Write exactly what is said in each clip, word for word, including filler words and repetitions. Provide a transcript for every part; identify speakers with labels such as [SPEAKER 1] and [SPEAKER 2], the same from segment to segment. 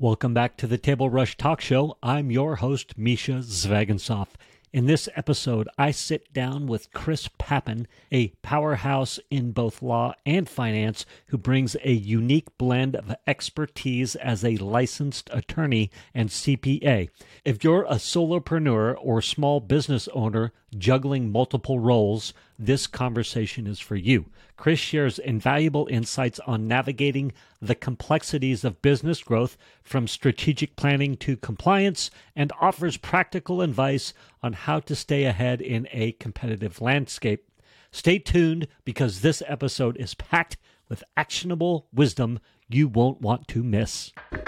[SPEAKER 1] Welcome back to the Table Rush Talk Show. I'm your host, Misha Zvagansoff. In this episode, I sit down with Chris Pappan, a powerhouse in both law and finance, who brings a unique blend of expertise as a licensed attorney and C P A. If you're a solopreneur or small business owner juggling multiple roles, this conversation is for you. Chris shares invaluable insights on navigating the complexities of business growth from strategic planning to compliance and offers practical advice on how to stay ahead in a competitive landscape. Stay tuned because this episode is packed with actionable wisdom you won't want to miss.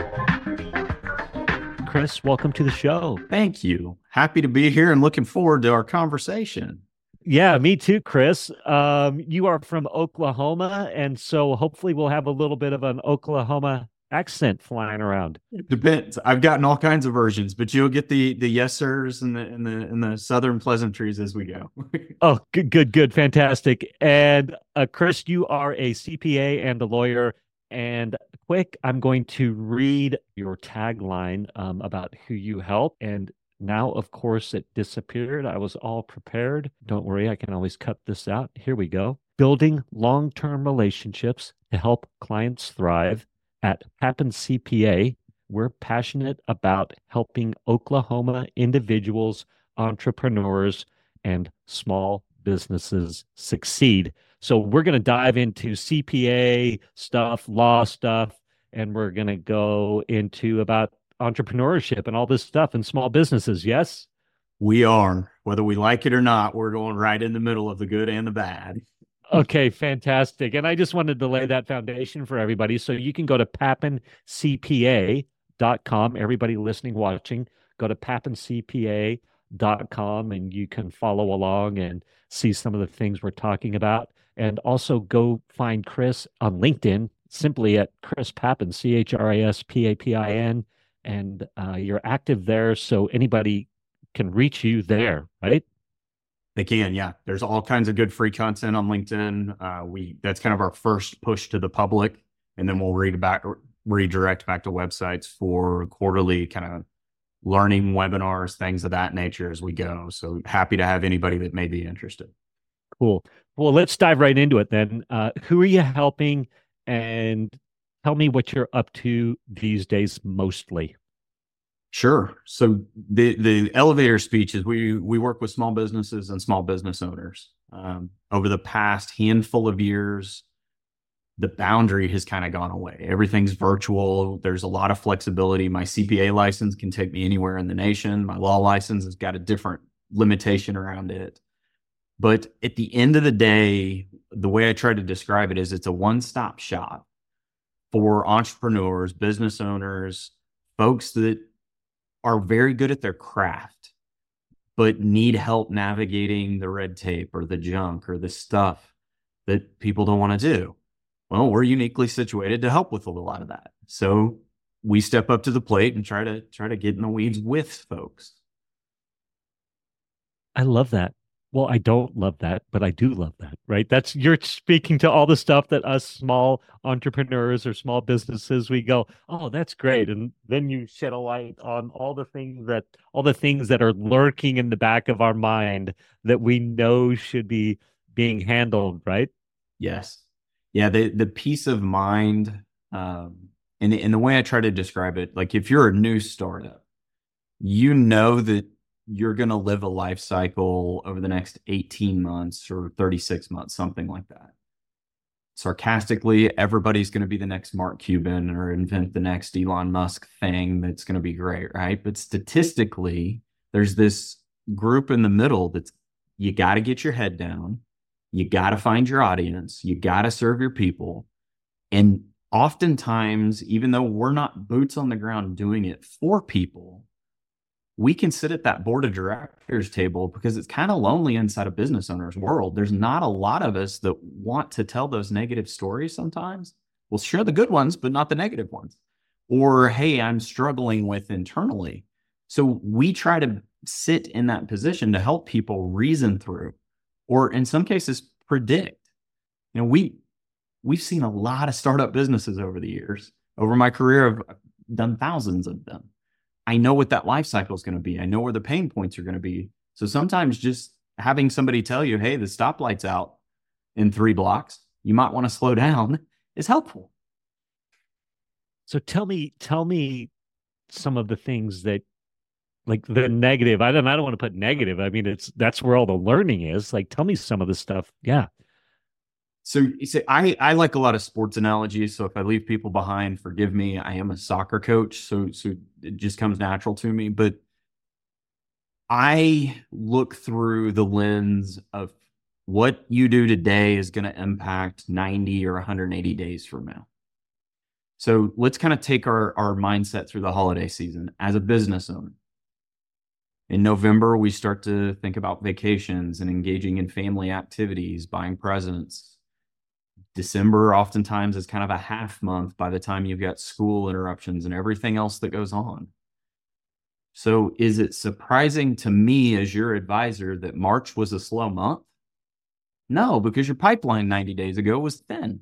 [SPEAKER 1] Chris, welcome to the show.
[SPEAKER 2] Thank you. Happy to be here and looking forward to our conversation.
[SPEAKER 1] Yeah, me too, Chris. Um, you are from Oklahoma, and so hopefully we'll have a little bit of an Oklahoma accent flying around.
[SPEAKER 2] Depends. I've gotten all kinds of versions, but you'll get the the yes sirs and the and the and the southern pleasantries as we go.
[SPEAKER 1] Oh, good, good, good, fantastic. And uh, Chris, you are a C P A and a lawyer. And quick, I'm going to read your tagline um, about who you help. And now, of course, it disappeared. I was all prepared. Don't worry, I can always cut this out. Here we go. Building long-term relationships to help clients thrive. At Pappan C P A, we're passionate about helping Oklahoma individuals, entrepreneurs, and small businesses succeed. So we're going to dive into C P A stuff, law stuff, and we're going to go into about entrepreneurship and all this stuff in small businesses. Yes?
[SPEAKER 2] We are. Whether we like it or not, we're going right in the middle of the good and the bad.
[SPEAKER 1] Okay, fantastic. And I just wanted to lay that foundation for everybody. So you can go to pappan c p a dot com. Everybody listening, watching, go to pappan c p a dot com and you can follow along and see some of the things we're talking about. And also go find Chris on LinkedIn, simply at Chris Pappan, C H R I S P A P I N. And uh, you're active there, so anybody can reach you there, right?
[SPEAKER 2] They can, yeah. There's all kinds of good free content on LinkedIn. Uh, we that's kind of our first push to the public, and then we'll read back, redirect back to websites for quarterly kind of learning webinars, things of that nature as we go. So happy to have anybody that may be interested.
[SPEAKER 1] Cool. Well, let's dive right into it then. Uh, who are you helping, and tell me what you're up to these days mostly.
[SPEAKER 2] Sure. So the the elevator speech is we we work with small businesses and small business owners. Um, over the past handful of years, the boundary has kind of gone away. Everything's virtual. There's a lot of flexibility. My C P A license can take me anywhere in the nation. My law license has got a different limitation around it. But at the end of the day, the way I try to describe it is it's a one-stop shop for entrepreneurs, business owners, folks that are very good at their craft, but need help navigating the red tape or the junk or the stuff that people don't want to do. Well, we're uniquely situated to help with a lot of that. So we step up to the plate and try to try to get in the weeds with folks.
[SPEAKER 1] I love that. Well, I don't love that, but I do love that, right? That's you're speaking to all the stuff that us small entrepreneurs or small businesses, we go, oh, that's great. And then you shed a light on all the things that all the things that are lurking in the back of our mind that we know should be being handled, right?
[SPEAKER 2] Yes. Yeah, the the peace of mind, um, and, and the way I try to describe it, like if you're a new startup, you know that you're going to live a life cycle over the next eighteen months or thirty-six months, something like that. Sarcastically, everybody's going to be the next Mark Cuban or invent the next Elon Musk thing that's going to be great, right? But statistically, there's this group in the middle that's you got to get your head down. You got to find your audience. You got to serve your people. And oftentimes, even though we're not boots on the ground doing it for people, we can sit at that board of directors table because it's kind of lonely inside a business owner's world. There's not a lot of us that want to tell those negative stories sometimes. We'll share the good ones, but not the negative ones. Or, hey, I'm struggling with internally. So we try to sit in that position to help people reason through, or in some cases, predict. You know, we, we've seen a lot of startup businesses over the years. Over my career, I've done thousands of them. I know what that life cycle is going to be. I know where the pain points are going to be. So sometimes just having somebody tell you, hey, the stoplight's out in three blocks, you might want to slow down, is helpful.
[SPEAKER 1] So tell me, tell me some of the things that, like the negative. I don't I don't want to put negative. I mean, it's that's where all the learning is. Like, tell me some of the stuff. Yeah.
[SPEAKER 2] So you say I I like a lot of sports analogies. So if I leave people behind, forgive me. I am a soccer coach, so so it just comes natural to me. But I look through the lens of what you do today is going to impact ninety or one hundred eighty days from now. So let's kind of take our, our mindset through the holiday season as a business owner. In November, we start to think about vacations and engaging in family activities, buying presents. December oftentimes is kind of a half month by the time you've got school interruptions and everything else that goes on. So is it surprising to me as your advisor that March was a slow month? No, because your pipeline ninety days ago was thin.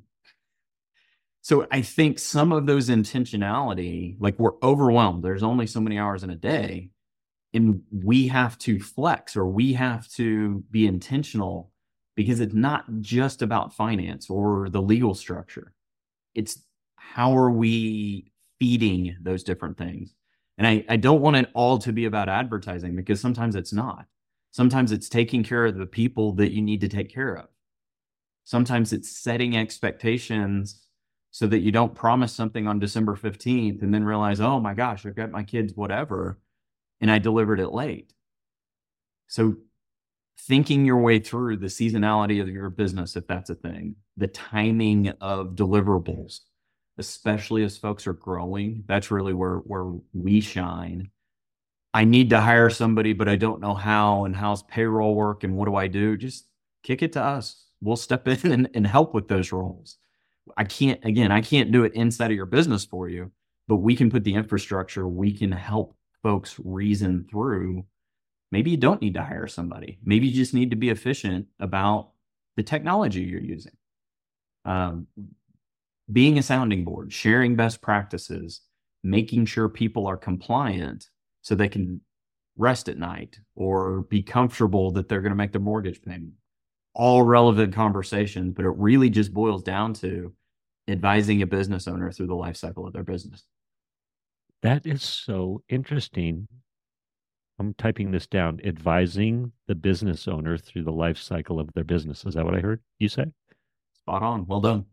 [SPEAKER 2] So I think some of those intentionality, like we're overwhelmed. There's only so many hours in a day. And we have to flex, or we have to be intentional, because it's not just about finance or the legal structure. It's how are we feeding those different things? And I, I don't want it all to be about advertising, because sometimes it's not. Sometimes it's taking care of the people that you need to take care of. Sometimes it's setting expectations so that you don't promise something on December fifteenth and then realize, oh my gosh, I've got my kids, whatever, and I delivered it late. So thinking your way through the seasonality of your business, if that's a thing, the timing of deliverables, especially as folks are growing, that's really where, where we shine. I need to hire somebody, but I don't know how, and how's payroll work, and what do I do? Just kick it to us. We'll step in and, and help with those roles. I can't, again, I can't do it inside of your business for you, but we can put the infrastructure. We can help folks reason through. Maybe you don't need to hire somebody. Maybe you just need to be efficient about the technology you're using. Um, being a sounding board, sharing best practices, making sure people are compliant so they can rest at night or be comfortable that they're going to make their mortgage payment. All relevant conversations, but it really just boils down to advising a business owner through the life cycle of their business.
[SPEAKER 1] That is so interesting. I'm typing this down. Advising the business owner through the life cycle of their business. Is that what I heard you say?
[SPEAKER 2] Spot on. Well done.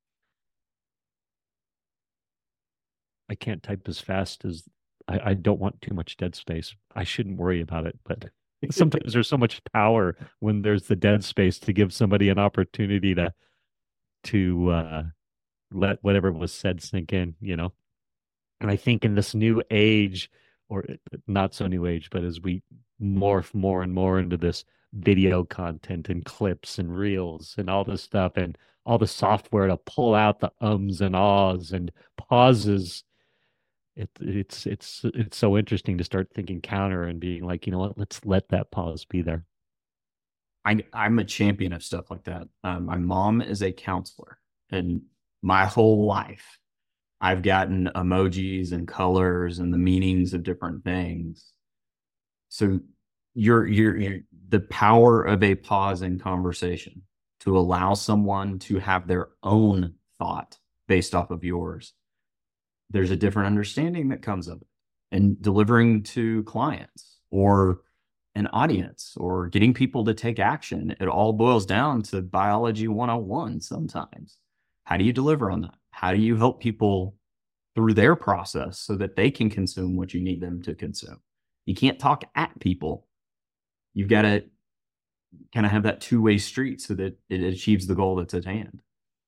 [SPEAKER 1] I can't type as fast as I, I don't want too much dead space. I shouldn't worry about it, but sometimes there's so much power when there's the dead space to give somebody an opportunity to to uh, let whatever was said sink in, you know. And I think in this new age, or not so new age, but as we morph more and more into this video content and clips and reels and all this stuff and all the software to pull out the ums and ahs and pauses, it, it's it's it's so interesting to start thinking counter and being like, you know what, let's let that pause be there.
[SPEAKER 2] I, I'm a champion of stuff like that. Um, my mom is a counselor, and my whole life I've gotten emojis and colors and the meanings of different things. So you're, you're, you're the power of a pause in conversation to allow someone to have their own thought based off of yours. There's a different understanding that comes of it, and delivering to clients or an audience or getting people to take action. It all boils down to biology one oh one sometimes. How do you deliver on that? How do you help people through their process so that they can consume what you need them to consume? You can't talk at people. You've got to kind of have that two-way street so that it achieves the goal that's at hand.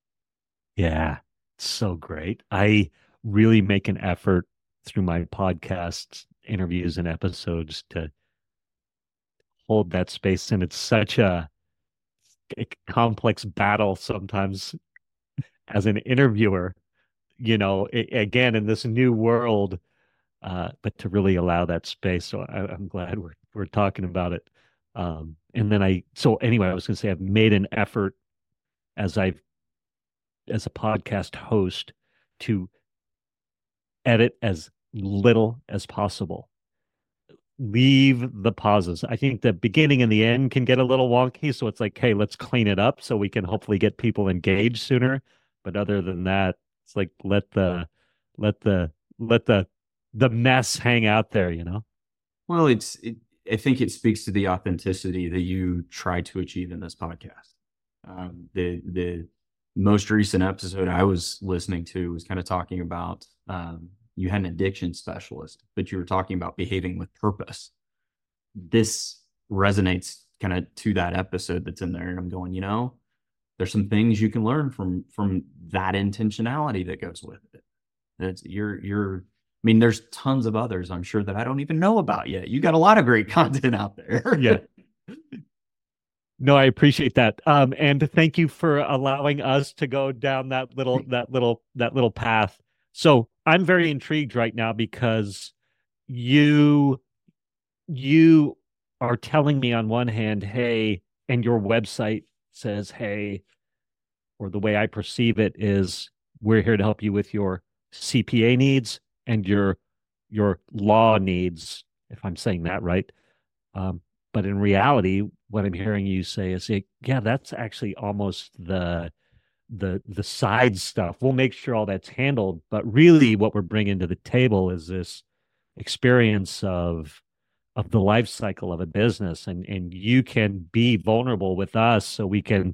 [SPEAKER 1] Yeah, so great. I really make an effort through my podcasts, interviews, and episodes to hold that space. And it's such a, a complex battle sometimes as an interviewer, you know, it, again, in this new world, uh, but to really allow that space. So I, I'm glad we're, we're talking about it. Um, and then I, so anyway, I was going to say, I've made an effort as I've, as a podcast host to edit as little as possible. Leave the pauses. I think the beginning and the end can get a little wonky. So it's like, hey, let's clean it up so we can hopefully get people engaged sooner. But other than that, it's like let the let the let the the mess hang out there, you know?
[SPEAKER 2] Well, it's it, I think it speaks to the authenticity that you try to achieve in this podcast. Um, the the most recent episode I was listening to was kind of talking about um, you had an addiction specialist, but you were talking about behaving with purpose. This resonates kind of to that episode that's in there, and I'm going, you know, there's some things you can learn from from that intentionality that goes with it. It's you're you're I mean, there's tons of others I'm sure that I don't even know about yet. You got a lot of great content out there.
[SPEAKER 1] Yeah. No, I appreciate that. Um, and thank you for allowing us to go down that little that little that little path. So I'm very intrigued right now because you you are telling me on one hand, hey, and your website says, hey, or the way I perceive it is we're here to help you with your C P A needs and your your law needs, if I'm saying that right. Um, but in reality, what I'm hearing you say is, yeah, that's actually almost the the the side stuff. We'll make sure all that's handled, but really, what we're bringing to the table is this experience of of the life cycle of a business, and and you can be vulnerable with us, so we can,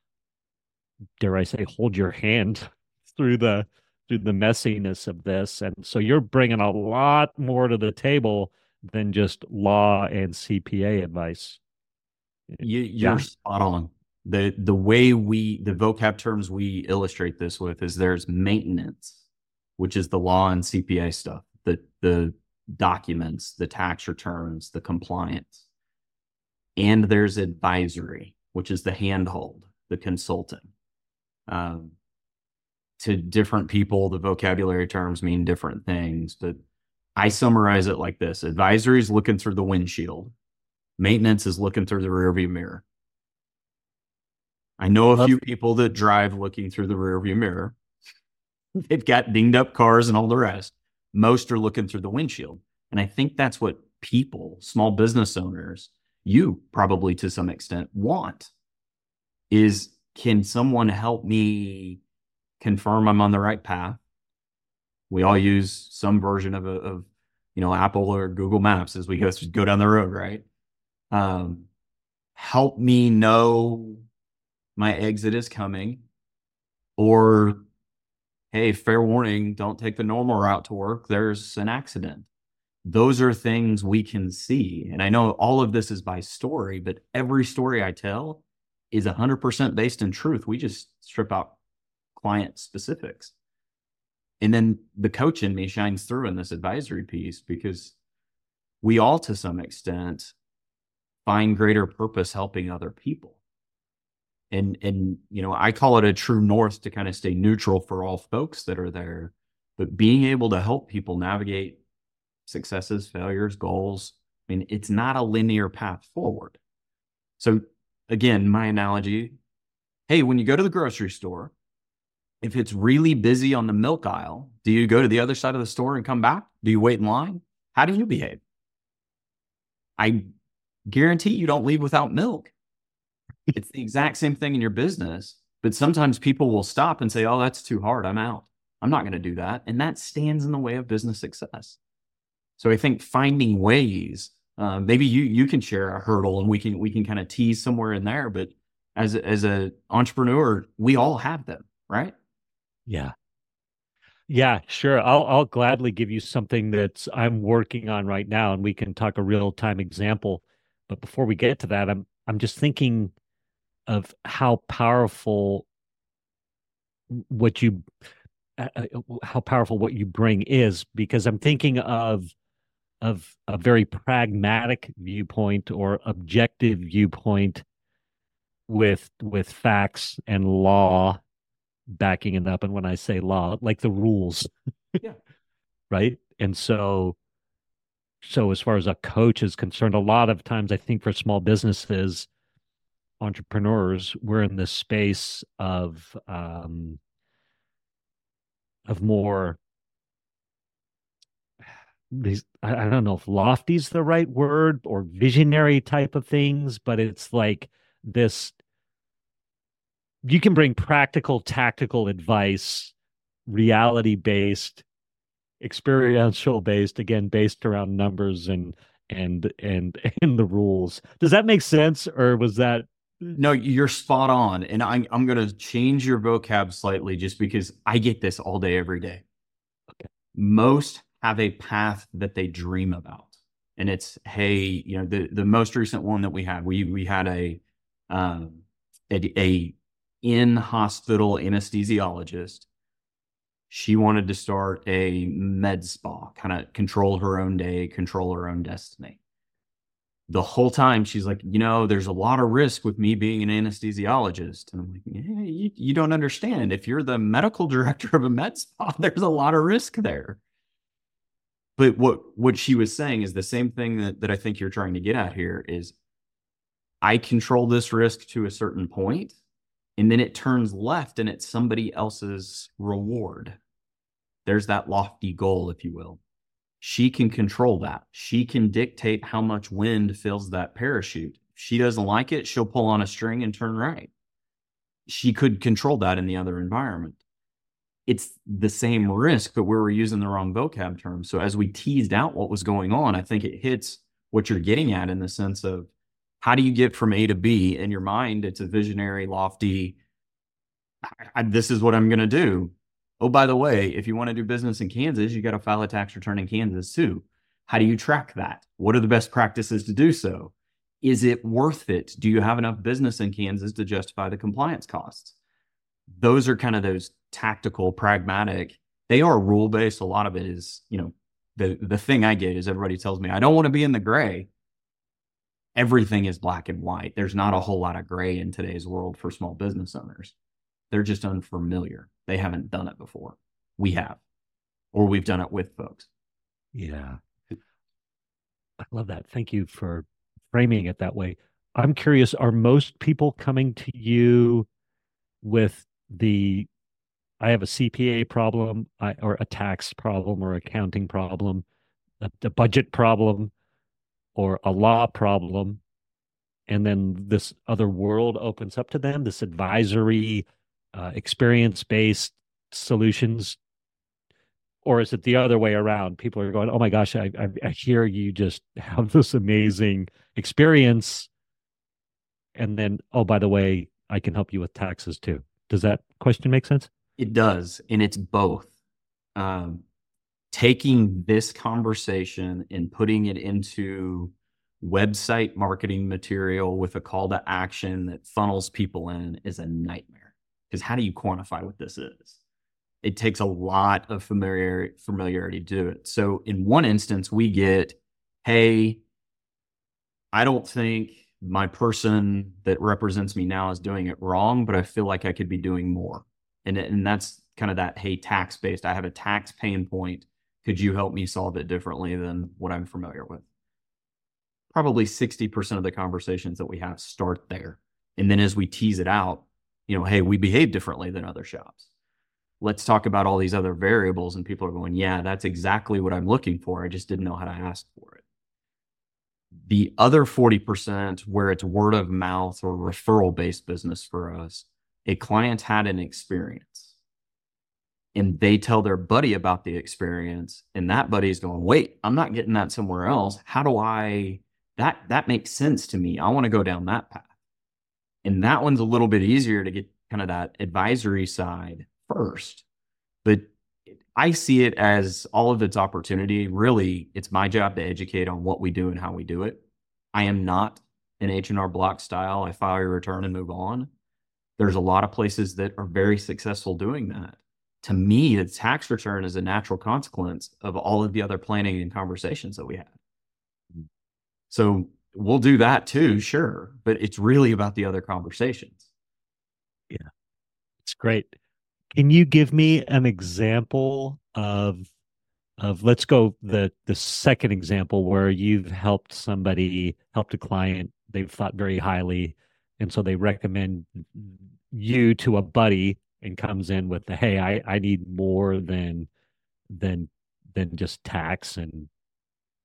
[SPEAKER 1] dare I say, hold your hand through the through the messiness of this. And so you're bringing a lot more to the table than just law and C P A advice.
[SPEAKER 2] You, you're
[SPEAKER 1] Yeah.
[SPEAKER 2] spot on. The the way we the vocab terms we illustrate this with is there's maintenance, which is the law and C P A stuff, the the documents, the tax returns, the compliance. And there's advisory, which is the handhold, the consulting. Um, to different people, the vocabulary terms mean different things, but I summarize it like this. Advisory is looking through the windshield. Maintenance is looking through the rearview mirror. I know a
[SPEAKER 1] Love
[SPEAKER 2] few people that drive looking through the rearview mirror. They've got dinged up cars and all the rest. Most are looking through the windshield. And I think that's what people, small business owners, you probably to some extent want is, can someone help me confirm I'm on the right path? We all use some version of, a, of you know, Apple or Google Maps as we go, go down the road, right? Um, help me know my exit is coming, or, hey, fair warning, don't take the normal route to work. There's an accident. Those are things we can see. And I know all of this is by story, but every story I tell is one hundred percent based in truth. We just strip out client specifics. And then the coach in me shines through in this advisory piece, because we all, to some extent, find greater purpose helping other people. And, and, you know, I call it a true north to kind of stay neutral for all folks that are there, but being able to help people navigate successes, failures, goals. I mean, it's not a linear path forward. So again, my analogy, hey, when you go to the grocery store, if it's really busy on the milk aisle, do you go to the other side of the store and come back? Do you wait in line? How do you behave? I guarantee you don't leave without milk. It's the exact same thing in your business, but sometimes people will stop and say, oh, that's too hard. I'm out. I'm not going to do that. And that stands in the way of business success. So I think finding ways, uh, maybe you you can share a hurdle and we can we can kind of tease somewhere in there. But as a, as an entrepreneur, we all have them, right?
[SPEAKER 1] Yeah. Yeah, sure. I'll I'll gladly give you something that I'm working on right now, and we can talk a real time example. But before we get to that, I'm I'm just thinking of how powerful what you uh, uh, how powerful what you bring is, because I'm thinking of of a very pragmatic viewpoint or objective viewpoint with with facts and law backing it up. And when I say law, like the rules,
[SPEAKER 2] Yeah.
[SPEAKER 1] right? And so so as far as a coach is concerned, a lot of times I think for small businesses, entrepreneurs, we're in this space of um of more these, I, I don't know if lofty's the right word or visionary type of things, but it's like this, you can bring practical, tactical advice, reality based, experiential based, again, based around numbers and and and and the rules. Does that make sense, or was that?
[SPEAKER 2] No, you're spot on. And I, I'm going to change your vocab slightly just because I get this all day, every day.
[SPEAKER 1] Okay.
[SPEAKER 2] Most have a path that they dream about. And it's, hey, you know, the, the most recent one that we had, we, we had a, um, a, a in-hospital anesthesiologist. She wanted to start a med spa, kind of control her own day, control her own destiny. The whole time she's like, you know, there's a lot of risk with me being an anesthesiologist. And I'm like, yeah, you, you don't understand. If you're the medical director of a med spa, there's a lot of risk there. But what, what she was saying is the same thing that, that I think you're trying to get at here is I control this risk to a certain point, and then it turns left and it's somebody else's reward. There's that lofty goal, if you will. She can control that. She can dictate how much wind fills that parachute. If she doesn't like it, she'll pull on a string and turn right. She could control that in the other environment. It's the same risk, but we were using the wrong vocab term. So as we teased out what was going on, I think it hits what you're getting at in the sense of how do you get from A to B? In your mind, it's a visionary, lofty, I, I, this is what I'm going to do. Oh, by the way, if you want to do business in Kansas, you got to file a tax return in Kansas too. How do you track that? What are the best practices to do so? Is it worth it? Do you have enough business in Kansas to justify the compliance costs? Those are kind of those tactical, pragmatic. They are rule-based. A lot of it is, you know, the, the thing I get is everybody tells me, I don't want to be in the gray. Everything is black and white. There's not a whole lot of gray in today's world for small business owners. They're just unfamiliar. They haven't done it before. We have, or we've done it with folks.
[SPEAKER 1] Yeah. I love that. Thank you for framing it that way. I'm curious, are most people coming to you with the, I have a C P A problem, I, or a tax problem, or accounting problem, a, a budget problem, or a law problem, and then this other world opens up to them, this advisory, uh, experience-based solutions? Or is it the other way around? People are going, oh my gosh, I, I, I hear you just have this amazing experience. And then, oh, by the way, I can help you with taxes too. Does that question make sense?
[SPEAKER 2] It does. And it's both. Um, taking this conversation and putting it into website marketing material with a call to action that funnels people in is a nightmare. Because how do you quantify what this is? It takes a lot of familiar, familiarity to do it. So in one instance, we get, hey, I don't think my person that represents me now is doing it wrong, but I feel like I could be doing more. And, and that's kind of that, hey, tax-based. I have a tax pain point. Could you help me solve it differently than what I'm familiar with? Probably sixty percent of the conversations that we have start there. And then as we tease it out, you know, hey, we behave differently than other shops. Let's talk about all these other variables. And people are going, yeah, that's exactly what I'm looking for. I just didn't know how to ask for it. The other forty percent where it's word of mouth or referral based business for us, a client had an experience and they tell their buddy about the experience, and that buddy's going, wait, I'm not getting that somewhere else. How do I, that, that makes sense to me. I want to go down that path. And that one's a little bit easier to get kind of that advisory side first. But I see it as all of its opportunity. Really, it's my job to educate on what we do and how we do it. I am not an H and R Block style. I file your return and move on. There's a lot of places that are very successful doing that. To me, the tax return is a natural consequence of all of the other planning and conversations that we have. So we'll do that too, sure, but it's really about the other conversations.
[SPEAKER 1] Yeah, it's great. Can you give me an example of of let's go the the second example where you've helped somebody, helped a client, they've thought very highly, and so they recommend you to a buddy and comes in with the, hey, I, I need more than than than just tax and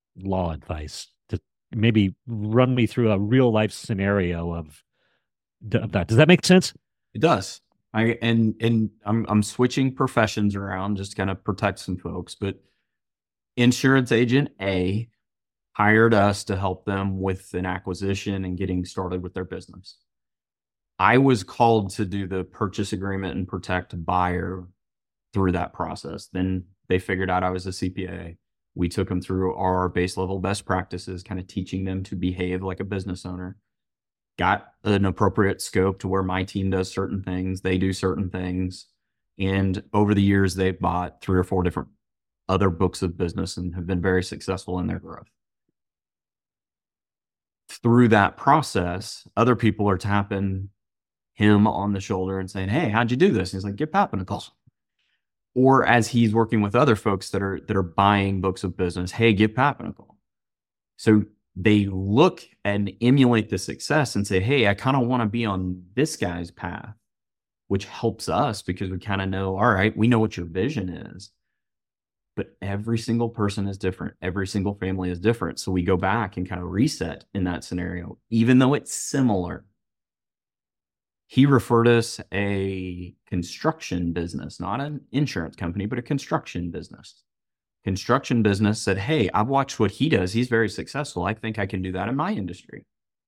[SPEAKER 1] law advice? To maybe run me through a real life scenario of, of that. Does that make sense?
[SPEAKER 2] It does. I and and I'm I'm switching professions around just to kind of protect some folks, but insurance agent A hired us to help them with an acquisition and getting started with their business. I was called to do the purchase agreement and protect buyer through that process. Then they figured out I was a C P A. We took them through our base level best practices, kind of teaching them to behave like a business owner. Got an appropriate scope to where my team does certain things, they do certain things. And over the years, they've bought three or four different other books of business and have been very successful in their growth. Through that process, other people are tapping him on the shoulder and saying, "Hey, how'd you do this?" And he's like, "Get Pappin a call." Or as he's working with other folks that are that are buying books of business, "Hey, give Pappin a call." So they look and emulate the success and say, "Hey, I kind of want to be on this guy's path," which helps us because we kind of know, all right, we know what your vision is. But every single person is different. Every single family is different. So we go back and kind of reset in that scenario, even though it's similar. He referred us a construction business, not an insurance company, but a construction business. Construction business said, "Hey, I've watched what he does. He's very successful. I think I can do that in my industry."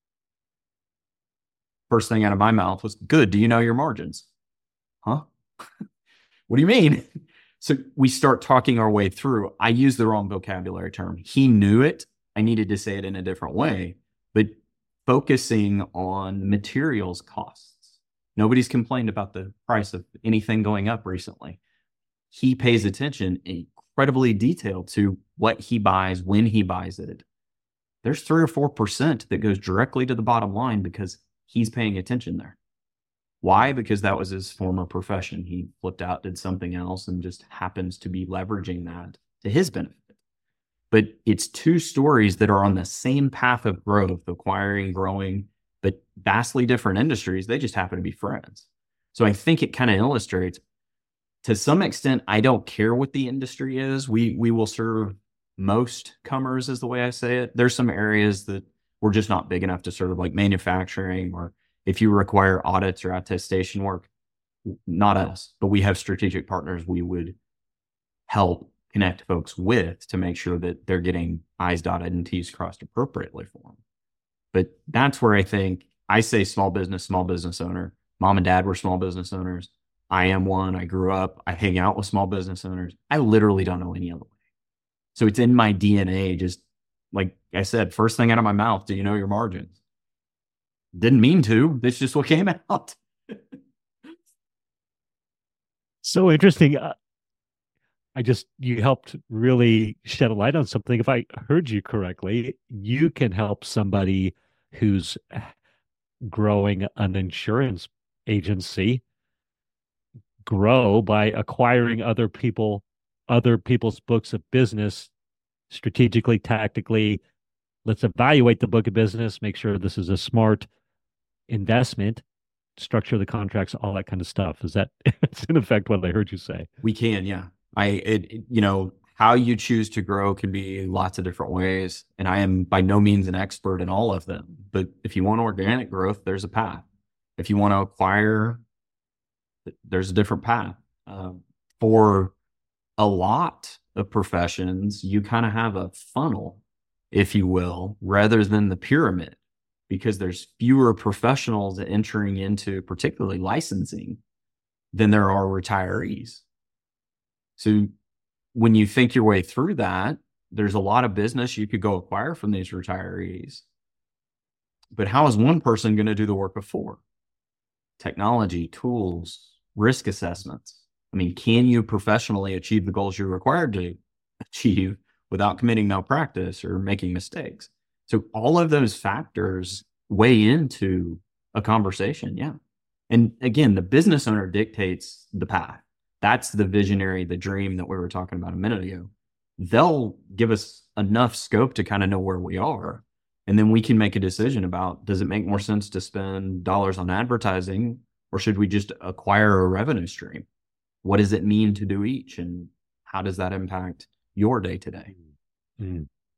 [SPEAKER 2] First thing out of my mouth was, "Good. Do you know your margins?" Huh? What do you mean? So we start talking our way through. I used the wrong vocabulary term. He knew it. I needed to say it in a different way, but focusing on materials costs. Nobody's complained about the price of anything going up recently. He pays attention incredibly detailed to what he buys, when he buys it. There's three or four percent that goes directly to the bottom line because he's paying attention there. Why? Because that was his former profession. He flipped out, did something else, and just happens to be leveraging that to his benefit. But it's two stories that are on the same path of growth, acquiring, growing, but vastly different industries. They just happen to be friends. So I think it kind of illustrates, to some extent, I don't care what the industry is. We we will serve most comers, is the way I say it. There's some areas that we're just not big enough to serve, like manufacturing, or if you require audits or attestation work, not us, but we have strategic partners we would help connect folks with to make sure that they're getting I's dotted and T's crossed appropriately for them. But that's where I think I say small business, small business owner. Mom and dad were small business owners. I am one. I grew up. I hang out with small business owners. I literally don't know any other way. So it's in my D N A. Just like I said, first thing out of my mouth, do you know your margins? Didn't mean to. That's just what came out.
[SPEAKER 1] So interesting. Uh, I just, you helped really shed a light on something. If I heard you correctly, you can help somebody who's growing an insurance agency grow by acquiring other people, other people's books of business strategically, tactically. Let's evaluate the book of business, make sure this is a smart investment, structure the contracts, all that kind of stuff. Is that it's in effect what I heard you say?
[SPEAKER 2] We can, yeah. I, it, it, you know, how you choose to grow can be lots of different ways. And I am by no means an expert in all of them. But if you want organic growth, there's a path. If you want to acquire, there's a different path. Uh, for a lot of professions, you kind of have a funnel, if you will, rather than the pyramid, because there's fewer professionals entering into particularly licensing than there are retirees. So when you think your way through that, there's a lot of business you could go acquire from these retirees. But how is one person going to do the work of four? Technology, tools, risk assessments. I mean, can you professionally achieve the goals you're required to achieve without committing malpractice or making mistakes? So all of those factors weigh into a conversation. Yeah. And again, the business owner dictates the path. That's the visionary, the dream that we were talking about a minute ago. They'll give us enough scope to kind of know where we are. And then we can make a decision about, does it make more sense to spend dollars on advertising, or should we just acquire a revenue stream? What does it mean to do each? And how does that impact your day to day?
[SPEAKER 1] Mm.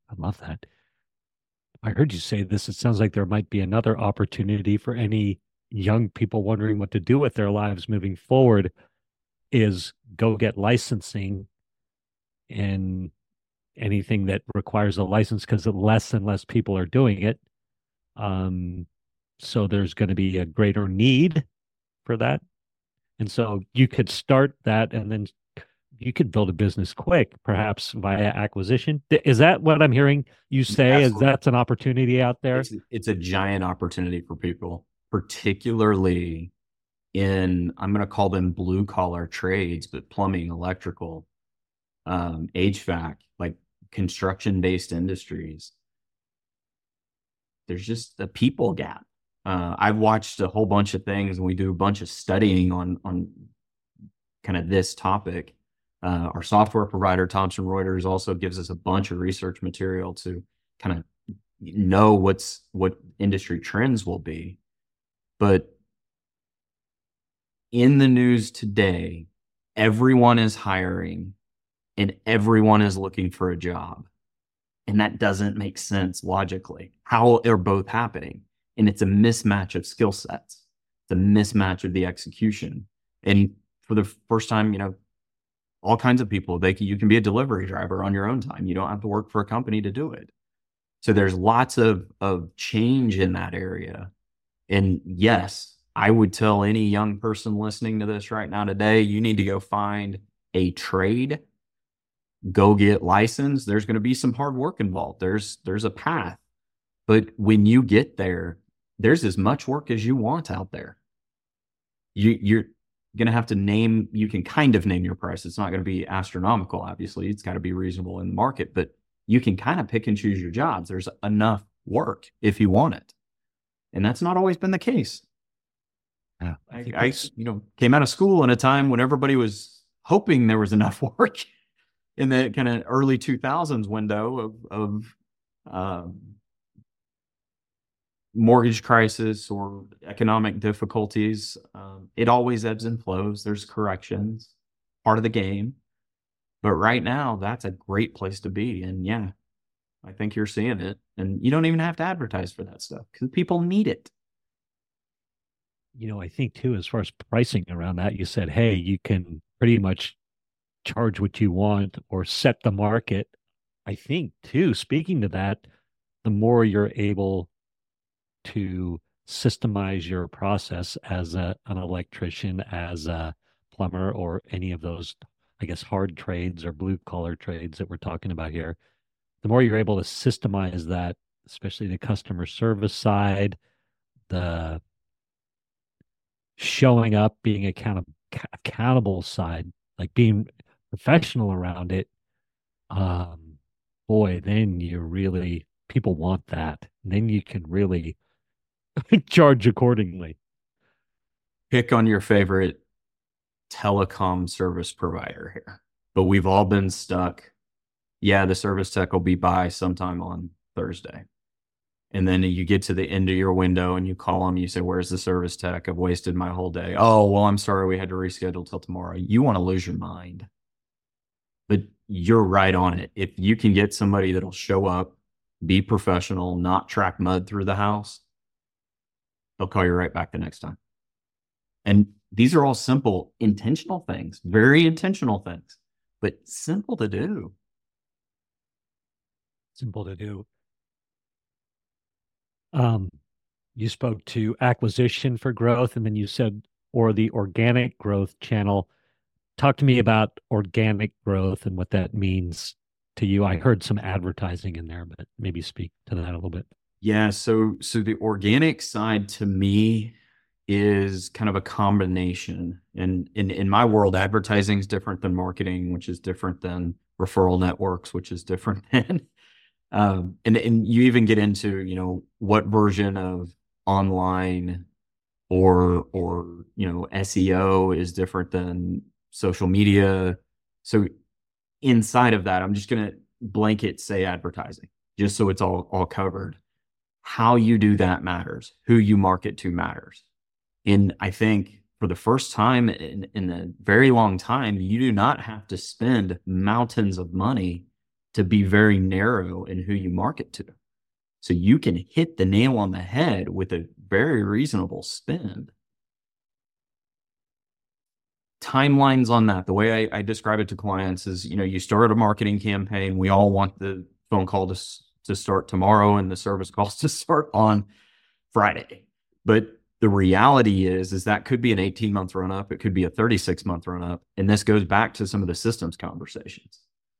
[SPEAKER 1] I love that. I heard you say this. It sounds like there might be another opportunity for any young people wondering what to do with their lives moving forward is go get licensing in anything that requires a license because less and less people are doing it. Um, so there's going to be a greater need for that. And so you could start that and then you could build a business quick, perhaps via acquisition. Is that what I'm hearing you say? Is
[SPEAKER 2] Absolutely.
[SPEAKER 1] that's an opportunity out there?
[SPEAKER 2] It's it's a giant opportunity for people, particularly in, I'm going to call them blue collar trades, but plumbing, electrical, um, H V A C, like construction based industries. There's just a people gap. Uh, I've watched a whole bunch of things, and we do a bunch of studying on on kind of this topic. Uh, our software provider, Thomson Reuters, also gives us a bunch of research material to kind of know what's what industry trends will be. But in the news today, everyone is hiring and everyone is looking for a job. And that doesn't make sense logically. How are both happening? And it's a mismatch of skill sets. It's a mismatch of the execution. And for the first time, you know, all kinds of people, they can, you can be a delivery driver on your own time. You don't have to work for a company to do it. So there's lots of, of change in that area. And yes, I would tell any young person listening to this right now today, you need to go find a trade, go get licensed. There's going to be some hard work involved. There's, there's a path, but when you get there, there's as much work as you want out there. You, you're going to have to name, you can kind of name your price. It's not going to be astronomical. Obviously it's got to be reasonable in the market, but you can kind of pick and choose your jobs. There's enough work if you want it. And that's not always been the case.
[SPEAKER 1] Yeah,
[SPEAKER 2] I, I, I you know, came out of school in a time when everybody was hoping there was enough work in the kind of early two thousands window of, of um, mortgage crisis or economic difficulties. Um, it always ebbs and flows. There's corrections, part of the game. But right now, that's a great place to be. And yeah, I think you're seeing it. And you don't even have to advertise for that stuff because people need it.
[SPEAKER 1] You know, I think too, as far as pricing around that, you said, hey, you can pretty much charge what you want or set the market. I think too, speaking to that, the more you're able to systemize your process as a, an electrician, as a plumber, or any of those, I guess, hard trades or blue collar trades that we're talking about here, the more you're able to systemize that, especially the customer service side, the showing up, being account- accountable side, like being professional around it, um, boy, then you really, people want that. Then you can really charge accordingly.
[SPEAKER 2] Pick on your favorite telecom service provider here. But we've all been stuck. Yeah, the service tech will be by sometime on Thursday. And then you get to the end of your window and you call them, you say, where's the service tech? I've wasted my whole day. Oh, well, I'm sorry, we had to reschedule till tomorrow. You want to lose your mind. But you're right on it. If you can get somebody that'll show up, be professional, not track mud through the house, they'll call you right back the next time. And these are all simple, intentional things, very intentional things, but simple to do.
[SPEAKER 1] Simple to do. Um, you spoke to acquisition for growth, and then you said, or the organic growth channel. Talk to me about organic growth and what that means to you. I heard some advertising in there, but maybe speak to that a little bit.
[SPEAKER 2] Yeah, so so the organic side to me is kind of a combination. And in in my world, advertising is different than marketing, which is different than referral networks, which is different than um, and and you even get into, you know, what version of online or or you know S E O is different than social media. So inside of that, I'm just going to blanket say advertising, just so it's all all covered. How you do that matters. Who you market to matters. And I think for the first time in, in a very long time, you do not have to spend mountains of money to be very narrow in who you market to. So you can hit the nail on the head with a very reasonable spend. Timelines on that, the way I, I describe it to clients is, you know, you start a marketing campaign. We all want the phone call to, to start tomorrow and the service calls to start on Friday. But the reality is, is that could be an eighteen month run up. It could be a thirty-six month run up. And this goes back to some of the systems conversations.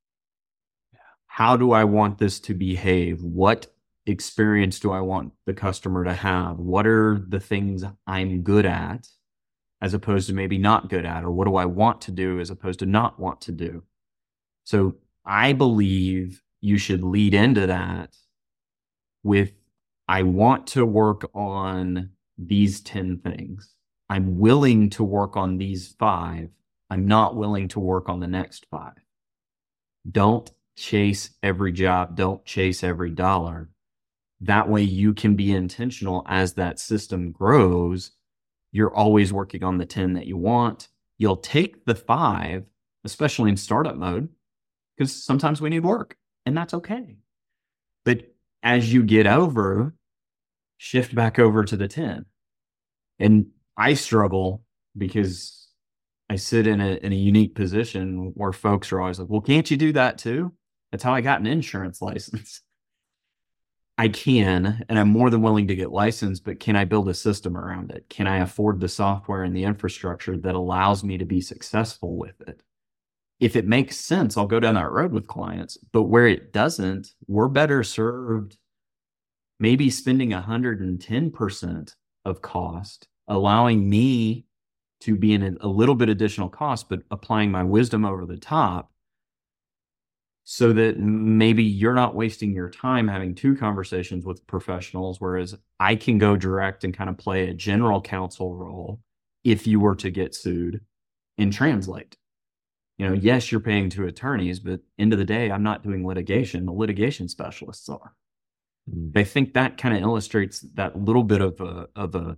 [SPEAKER 2] How do I want this to behave? What experience do I want the customer to have? What are the things I'm good at as opposed to maybe not good at? Or what do I want to do as opposed to not want to do? So I believe you should lead into that with, I want to work on these ten things. I'm willing to work on these five. I'm not willing to work on the next five. Don't chase every job. Don't chase every dollar. That way you can be intentional as that system grows. You're always working on the ten that you want. You'll take the five, especially in startup mode, because sometimes we need work and that's okay. But as you get over, shift back over to the ten. And I struggle because I sit in a, in a unique position where folks are always like, well, can't you do that too? That's how I got an insurance license. I can, and I'm more than willing to get licensed, but can I build a system around it? Can I afford the software and the infrastructure that allows me to be successful with it? If it makes sense, I'll go down that road with clients. But where it doesn't, we're better served maybe spending one hundred ten percent of cost, allowing me to be in a little bit additional cost, but applying my wisdom over the top so that maybe you're not wasting your time having two conversations with professionals, whereas I can go direct and kind of play a general counsel role if you were to get sued and translate. You know, yes, you're paying two attorneys, but end of the day, I'm not doing litigation. The litigation specialists are. I think that kind of illustrates that little bit of a, of a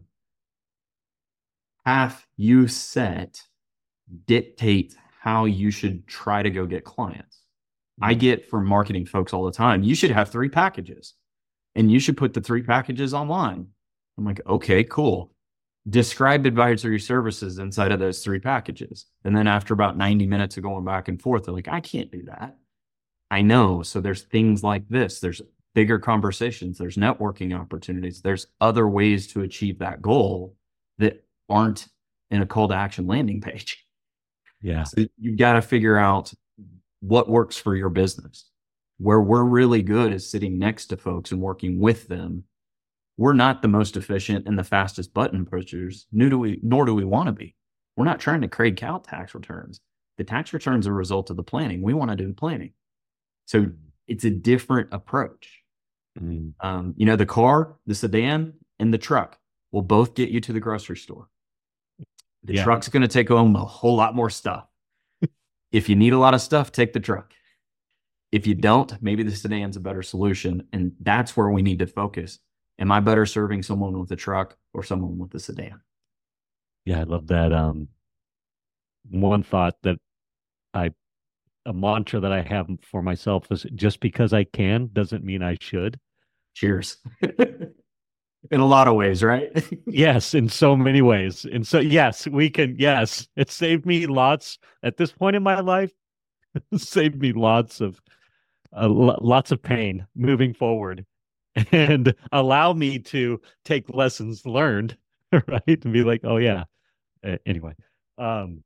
[SPEAKER 2] path you set dictates how you should try to go get clients. I get from marketing folks all the time, you should have three packages and you should put the three packages online. I'm like, okay, cool. Describe advisory services inside of those three packages. And then after about ninety minutes of going back and forth, they're like, I can't do that. I know. So there's things like this. There's bigger conversations. There's networking opportunities. There's other ways to achieve that goal that aren't in a call to action landing page.
[SPEAKER 1] Yeah.
[SPEAKER 2] So you've got to figure out what works for your business. Where we're really good is sitting next to folks and working with them. We're not the most efficient and the fastest button pushers, nor do we, nor do we want to be. We're not trying to create cow tax returns. The tax returns are a result of the planning. We want to do the planning. So it's a different approach. Mm. Um, you know, the car, the sedan, and the truck will both get you to the grocery store. The yeah. truck's going to take home a whole lot more stuff. If you need a lot of stuff, take the truck. If you don't, maybe the sedan's a better solution. And that's where we need to focus. Am I better serving someone with a truck or someone with a sedan?
[SPEAKER 1] Yeah, I love that. Um, one thought that I, a mantra that I have for myself is just because I can doesn't mean I should.
[SPEAKER 2] Cheers. In a lot of ways, right?
[SPEAKER 1] Yes, in so many ways. And so, yes, we can. Yes, it saved me lots at this point in my life. It saved me lots of, uh, lots of pain moving forward, and allow me to take lessons learned, right, and be like, oh yeah. Uh, anyway, um,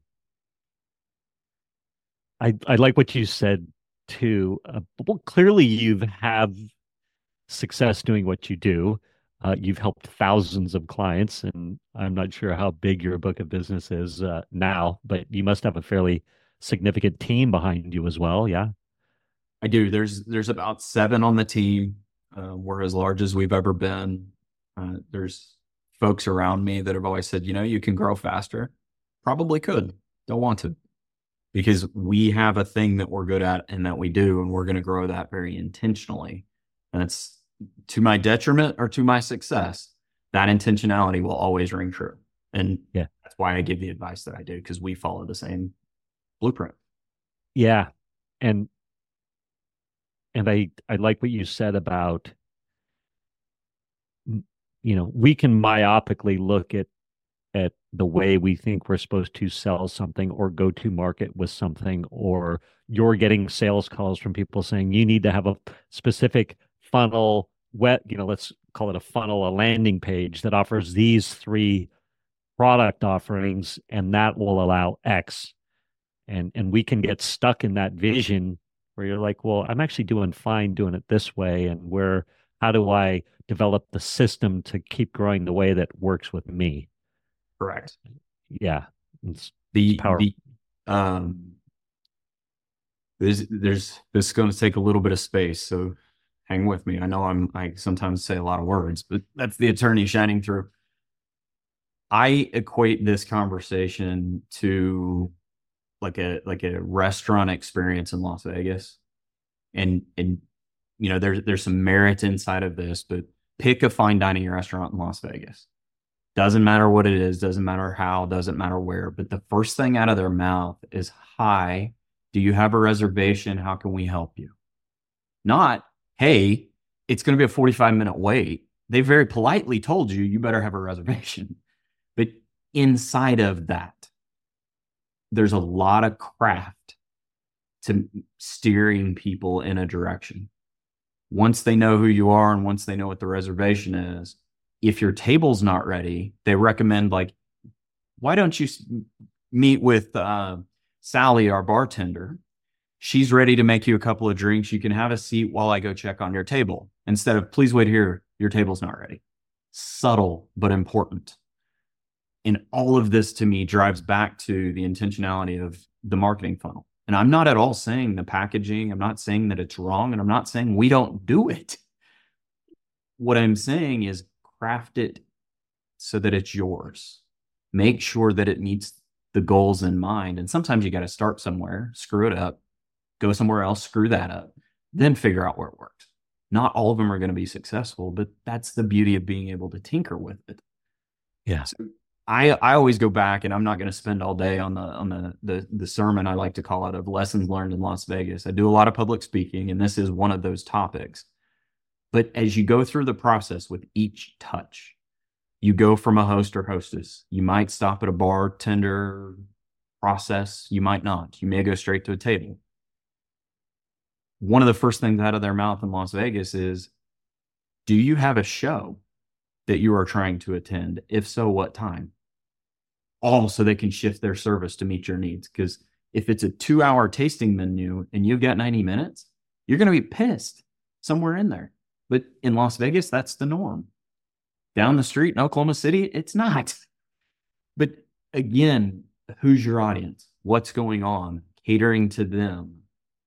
[SPEAKER 1] I I like what you said too. Uh, well, clearly you have success doing what you do. Uh, you've helped thousands of clients, and I'm not sure how big your book of business is uh, now, but you must have a fairly significant team behind you as well. Yeah,
[SPEAKER 2] I do. There's there's about seven on the team. Uh, we're as large as we've ever been. Uh, there's folks around me that have always said, you know, you can grow faster. Probably could. Don't want to. Because we have a thing that we're good at and that we do, and we're going to grow that very intentionally. And it's to my detriment or to my success. That intentionality will always ring true. And yeah, that's why I give the advice that I do, because we follow the same blueprint.
[SPEAKER 1] Yeah. And and I I like what you said about, you know, we can myopically look at at the way we think we're supposed to sell something or go to market with something, or you're getting sales calls from people saying you need to have a specific funnel, wet, you know, let's call it a funnel, a landing page that offers these three product offerings, and that will allow X. And and we can get stuck in that vision where you're like, well, I'm actually doing fine doing it this way. And where, how do I develop the system to keep growing the way that works with me?
[SPEAKER 2] Correct.
[SPEAKER 1] Yeah, it's, it's
[SPEAKER 2] The
[SPEAKER 1] powerful.
[SPEAKER 2] the um there's there's this is going to take a little bit of space, so hang with me. I know I'm I sometimes say a lot of words, but that's the attorney shining through. I equate this conversation to like a like a restaurant experience in Las Vegas. And and you know, there's there's some merit inside of this, but pick a fine dining restaurant in Las Vegas. Doesn't matter what it is, doesn't matter how, doesn't matter where, but the first thing out of their mouth is, "Hi, do you have a reservation? How can we help you?" Not, "Hey, it's going to be a forty-five minute wait." They very politely told you, you better have a reservation. But inside of that, there's a lot of craft to steering people in a direction. Once they know who you are and once they know what the reservation is, if your table's not ready, they recommend, like, why don't you meet with uh, Sally, our bartender? She's ready to make you a couple of drinks. You can have a seat while I go check on your table. Instead of, "Please wait here, your table's not ready." Subtle, but important. And all of this to me drives back to the intentionality of the marketing funnel. And I'm not at all saying the packaging, I'm not saying that it's wrong, and I'm not saying we don't do it. What I'm saying is craft it so that it's yours. Make sure that it meets the goals in mind. And sometimes you got to start somewhere, screw it up, go somewhere else, screw that up, then figure out where it works. Not all of them are going to be successful, but that's the beauty of being able to tinker with it.
[SPEAKER 1] Yeah.
[SPEAKER 2] So I, I always go back, and I'm not going to spend all day on the on the, the the sermon, I like to call it, of lessons learned in Las Vegas. I do a lot of public speaking, and this is one of those topics. But as you go through the process with each touch, you go from a host or hostess. You might stop at a bartender process. You might not. You may go straight to a table. One of the first things out of their mouth in Las Vegas is, "Do you have a show that you are trying to attend? If so, what time?" All so they can shift their service to meet your needs. Because if it's a two hour tasting menu and you've got ninety minutes, you're going to be pissed somewhere in there. But in Las Vegas, that's the norm. Down the street in Oklahoma City, it's not. But again, who's your audience? What's going on? Catering to them.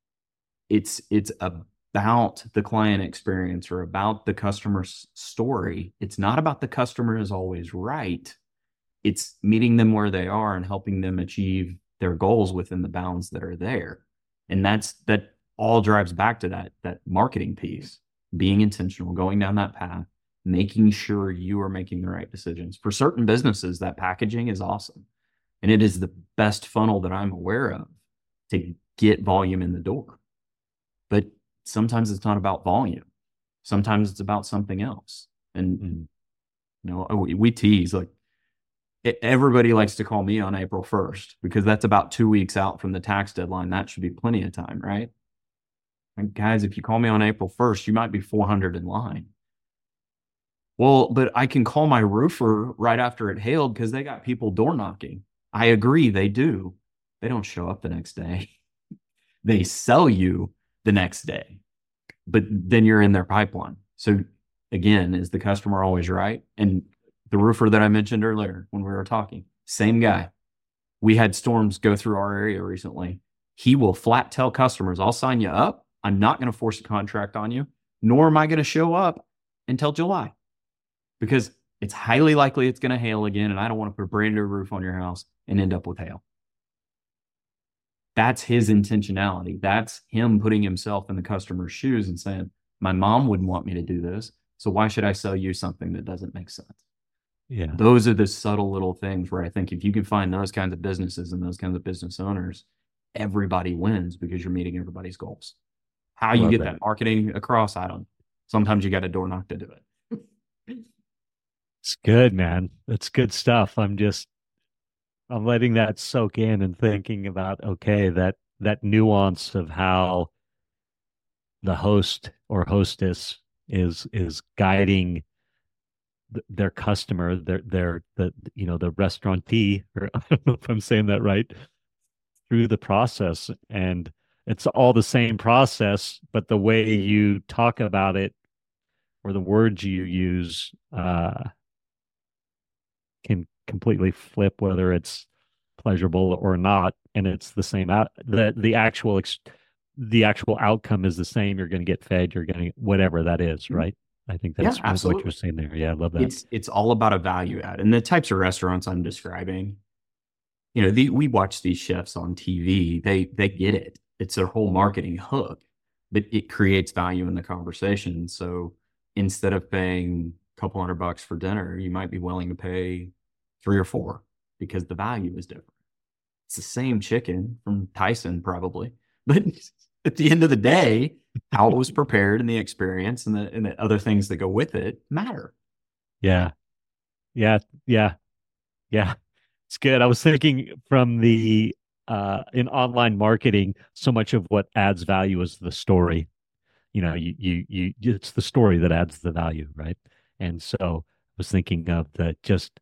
[SPEAKER 2] It's it's about the client experience or about the customer's story. It's not about the customer is always right. It's meeting them where they are and helping them achieve their goals within the bounds that are there. And that's that all drives back to that that marketing piece, being intentional, going down that path, making sure you are making the right decisions. For certain businesses, that packaging is awesome. And it is the best funnel that I'm aware of to get volume in the door. But sometimes it's not about volume. Sometimes it's about something else. And, and you know, we, we tease, like, everybody likes to call me on April first because that's about two weeks out from the tax deadline. That should be plenty of time, right? And guys, if you call me on April first, you might be four hundred in line. Well, but I can call my roofer right after it hailed because they got people door knocking. I agree, they do. They don't show up the next day. They sell you the next day, but then you're in their pipeline. So again, is the customer always right? And the roofer that I mentioned earlier when we were talking, same guy. We had storms go through our area recently. He will flat tell customers, "I'll sign you up. I'm not going to force a contract on you, nor am I going to show up until July because it's highly likely it's going to hail again, and I don't want to put a brand new roof on your house and end up with hail." That's his intentionality. That's him putting himself in the customer's shoes and saying, "My mom wouldn't want me to do this, so why should I sell you something that doesn't make sense?"
[SPEAKER 1] Yeah.
[SPEAKER 2] Those are the subtle little things where I think if you can find those kinds of businesses and those kinds of business owners, everybody wins because you're meeting everybody's goals. How you
[SPEAKER 1] Love
[SPEAKER 2] get
[SPEAKER 1] that.
[SPEAKER 2] that marketing across, I don't. Sometimes you got a door knock to do it.
[SPEAKER 1] It's good, man. It's good stuff. I'm just I'm letting that soak in and thinking about, okay, that that nuance of how the host or hostess is is guiding th- their customer, their their the you know the restaurantee, or I don't know if I'm saying that right, through the process, and it's all the same process, but the way you talk about it or the words you use uh, can completely flip whether it's pleasurable or not, and it's the same out the the actual ex- the actual outcome is the same. You're going to get fed. You're going to whatever that is, right? I think
[SPEAKER 2] Yeah,
[SPEAKER 1] that's what you're
[SPEAKER 2] absolutely.
[SPEAKER 1] saying there. Yeah, I love that.
[SPEAKER 2] It's it's all about a value add, and the types of restaurants I'm describing. You know, the, we watch these chefs on T V. They they get it. It's their whole marketing hook, but it creates value in the conversation. So instead of paying a couple hundred bucks for dinner, you might be willing to pay three or four because the value is different. It's the same chicken from Tyson, probably, but at the end of the day, how it was prepared and the experience and the and the other things that go with it matter.
[SPEAKER 1] Yeah, yeah, yeah, yeah. It's good. I was thinking from the uh in online marketing, so much of what adds value is the story. You know, you you you it's the story that adds the value, right? And so I was thinking of the just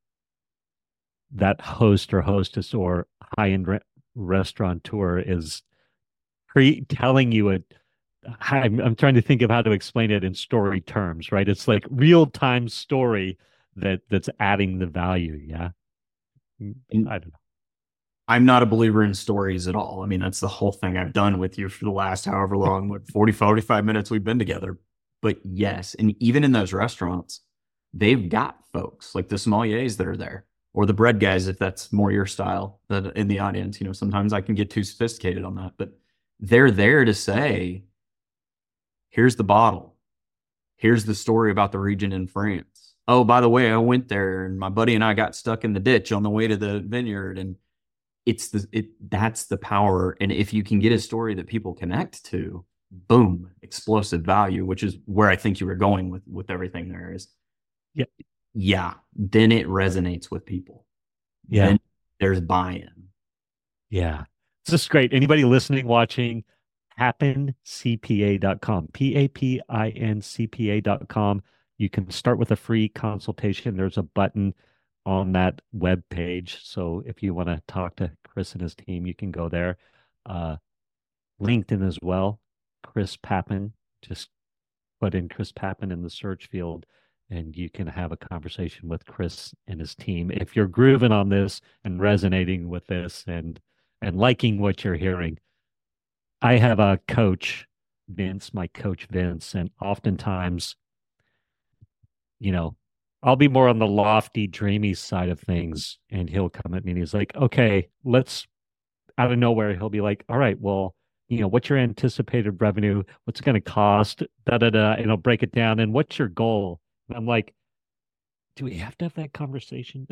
[SPEAKER 1] that host or hostess or high-end re restaurateur is pre telling you it. I'm, I'm trying to think of how to explain it in story terms, right? It's like real-time story that that's adding the value. Yeah. Mm,
[SPEAKER 2] And
[SPEAKER 1] I don't know.
[SPEAKER 2] I'm not a believer in stories at all. I mean, that's the whole thing I've done with you for the last however long, what, forty, forty-five minutes we've been together. But yes, and even in those restaurants, they've got folks like the sommeliers that are there or the bread guys, if that's more your style that in the audience. You know, sometimes I can get too sophisticated on that, but they're there to say, here's the bottle. Here's the story about the region in France. Oh, by the way, I went there and my buddy and I got stuck in the ditch on the way to the vineyard. And it's the it that's the power. And if you can get a story that people connect to, boom, explosive value, which is where I think you were going with with everything there is.
[SPEAKER 1] Yeah.
[SPEAKER 2] Yeah, then it resonates with people.
[SPEAKER 1] Yeah.
[SPEAKER 2] Then there's buy-in.
[SPEAKER 1] Yeah. This is great. Anybody listening, watching, papin c p a dot com, P A P I N C P A dot com. You can start with a free consultation. There's a button on that web page. So if you want to talk to Chris and his team, you can go there. Uh, LinkedIn as well, Chris Papin. Just put in Chris Papin in the search field and you can have a conversation with Chris and his team. If you're grooving on this and resonating with this and and liking what you're hearing, I have a coach, Vince, my coach Vince, and oftentimes, you know, I'll be more on the lofty, dreamy side of things, and he'll come at me and he's like, "Okay, let's," out of nowhere, he'll be like, "All right, well, you know, what's your anticipated revenue? What's it going to cost? Da da da," and I'll break it down. And what's your goal? And I'm like, "Do we have to have that conversation?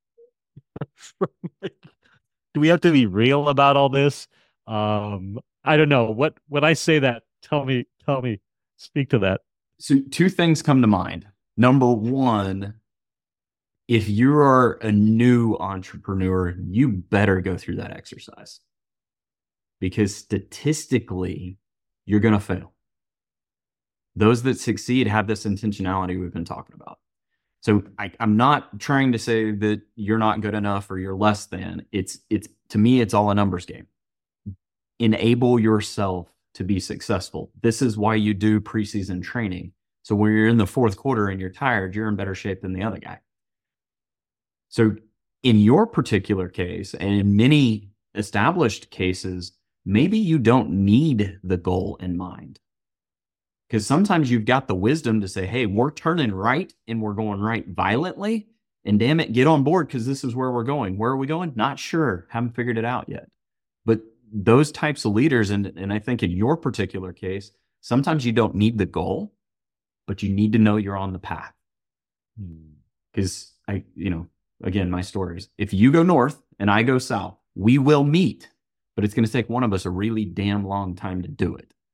[SPEAKER 1] Do we have to be real about all this?" Um, I don't know. What when I say that, tell me, tell me, speak to that.
[SPEAKER 2] So two things come to mind. Number one, if you are a new entrepreneur, you better go through that exercise because statistically, you're going to fail. Those that succeed have this intentionality we've been talking about. So I, I'm not trying to say that you're not good enough or you're less than. It's it's to me, it's all a numbers game. Enable yourself to be successful. This is why you do preseason training. So when you're in the fourth quarter and you're tired, you're in better shape than the other guy. So in your particular case, and in many established cases, maybe you don't need the goal in mind. Because sometimes you've got the wisdom to say, hey, we're turning right and we're going right violently. And damn it, get on board because this is where we're going. Where are we going? Not sure. Haven't figured it out yet. But those types of leaders, and, and I think in your particular case, sometimes you don't need the goal, but you need to know you're on the path. Because I, you know, again, my stories, if you go north and I go south, we will meet, but it's going to take one of us a really damn long time to do it.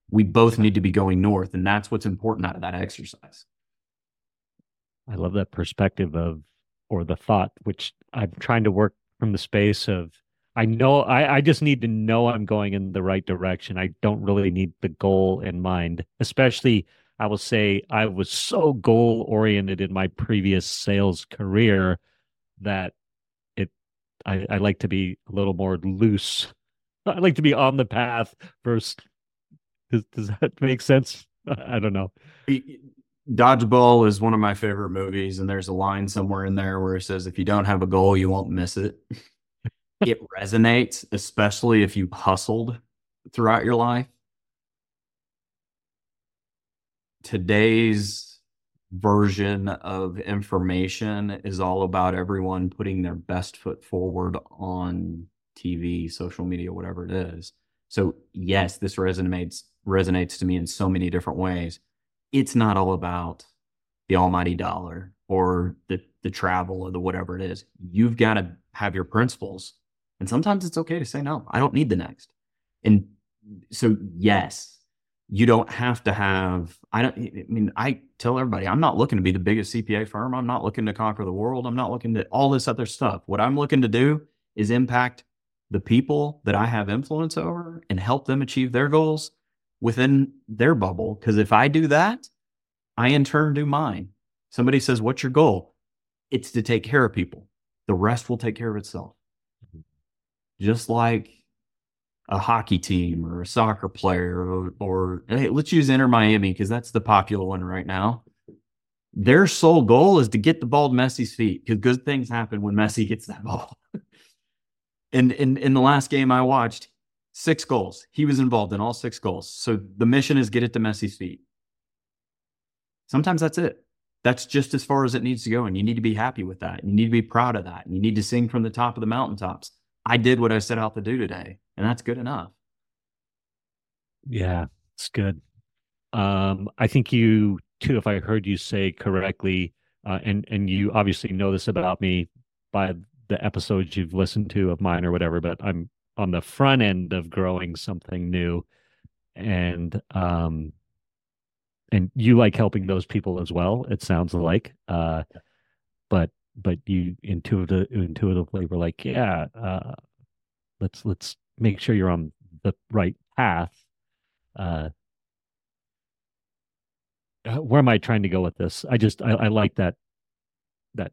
[SPEAKER 2] We both need to be going north, and that's what's important out of that exercise.
[SPEAKER 1] I love that perspective of, or the thought, which I'm trying to work from the space of, I know I, I just need to know I'm going in the right direction. I don't really need the goal in mind, especially I will say I was so goal oriented in my previous sales career that it I, I like to be a little more loose. I like to be on the path first. Does, does that make sense? I don't know.
[SPEAKER 2] Dodgeball is one of my favorite movies, and there's a line somewhere in there where it says, if you don't have a goal, you won't miss it. It resonates, especially if you've hustled throughout your life. Today's version of information is all about everyone putting their best foot forward on T V, social media, whatever it is. So yes, this resonates resonates to me in so many different ways. It's not all about the almighty dollar or the the travel or the whatever it is. You've got to have your principles. And sometimes it's okay to say, no, I don't need the next. And so, yes, you don't have to have, I don't, I mean, I tell everybody, I'm not looking to be the biggest C P A firm. I'm not looking to conquer the world. I'm not looking to all this other stuff. What I'm looking to do is impact the people that I have influence over and help them achieve their goals within their bubble. Because if I do that, I in turn do mine. Somebody says, what's your goal? It's to take care of people. The rest will take care of itself. Just like a hockey team or a soccer player, or, or hey, let's use Inter Miami because that's the popular one right now. Their sole goal is to get the ball to Messi's feet because good things happen when Messi gets that ball. And in, in the last game I watched, six goals. He was involved in all six goals. So the mission is get it to Messi's feet. Sometimes that's it. That's just as far as it needs to go. And you need to be happy with that. You need to be proud of that. And you need to sing from the top of the mountaintops. I did what I set out to do today, and that's good enough.
[SPEAKER 1] Yeah, it's good. Um, I think you too, if I heard you say correctly, uh, and and you obviously know this about me by the episodes you've listened to of mine or whatever, but I'm on the front end of growing something new, and um, and you like helping those people as well. It sounds like, uh, but but you intuitive, intuitively were like, yeah, uh, let's let's make sure you're on the right path. Uh, uh, where am I trying to go with this? I just I, I like that that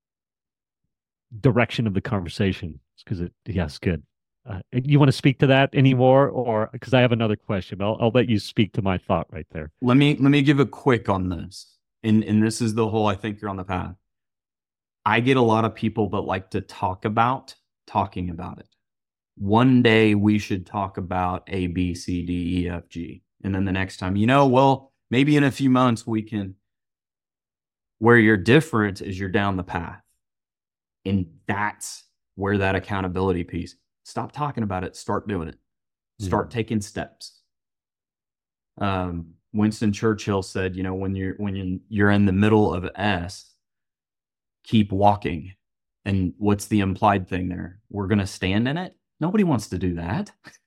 [SPEAKER 1] direction of the conversation because it yes, good. Uh, you want to speak to that anymore, or because I have another question, but I'll, I'll let you speak to my thought right there.
[SPEAKER 2] Let me let me give a quick on this, and and this is the whole. I think you're on the path. I get a lot of people that like to talk about talking about it. One day we should talk about A, B, C, D, E, F, G. And then the next time, you know, well, maybe in a few months we can, where you're different is you're down the path. And that's where that accountability piece, stop talking about it, start doing it, start mm-hmm. taking steps. Um, Winston Churchill said, you know, when you're, when you, you're in the middle of S, keep walking. And what's the implied thing there? We're going to stand in it. Nobody wants to do that.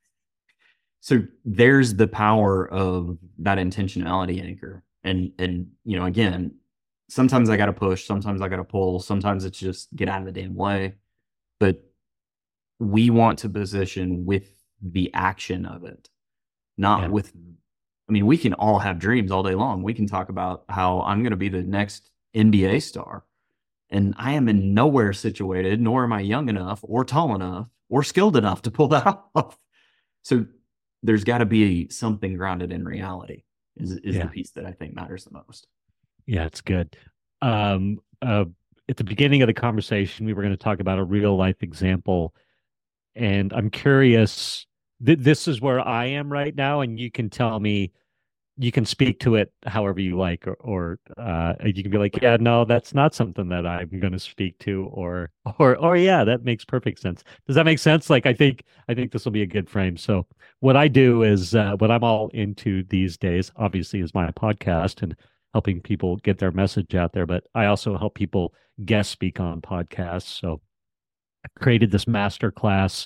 [SPEAKER 2] So there's the power of that intentionality anchor. And, and, you know, again, sometimes I got to push, sometimes I got to pull, sometimes it's just get out of the damn way. But we want to position with the action of it, not yeah. with, I mean, we can all have dreams all day long. We can talk about how I'm going to be the next N B A star. And I am in nowhere situated, nor am I young enough or tall enough or skilled enough to pull that off. So there's got to be something grounded in reality is, is yeah. the piece that I think matters the most.
[SPEAKER 1] Yeah, it's good. Um, uh, at the beginning of the conversation, we were going to talk about a real life example. And I'm curious, th- this is where I am right now. And you can tell me, you can speak to it however you like, or, or uh, you can be like, yeah, no, that's not something that I'm going to speak to, or, or, or yeah, that makes perfect sense. Does that make sense? Like, I think, I think this will be a good frame. So what I do is, uh, what I'm all into these days, obviously, is my podcast and helping people get their message out there. But I also help people guest speak on podcasts. So I created this master class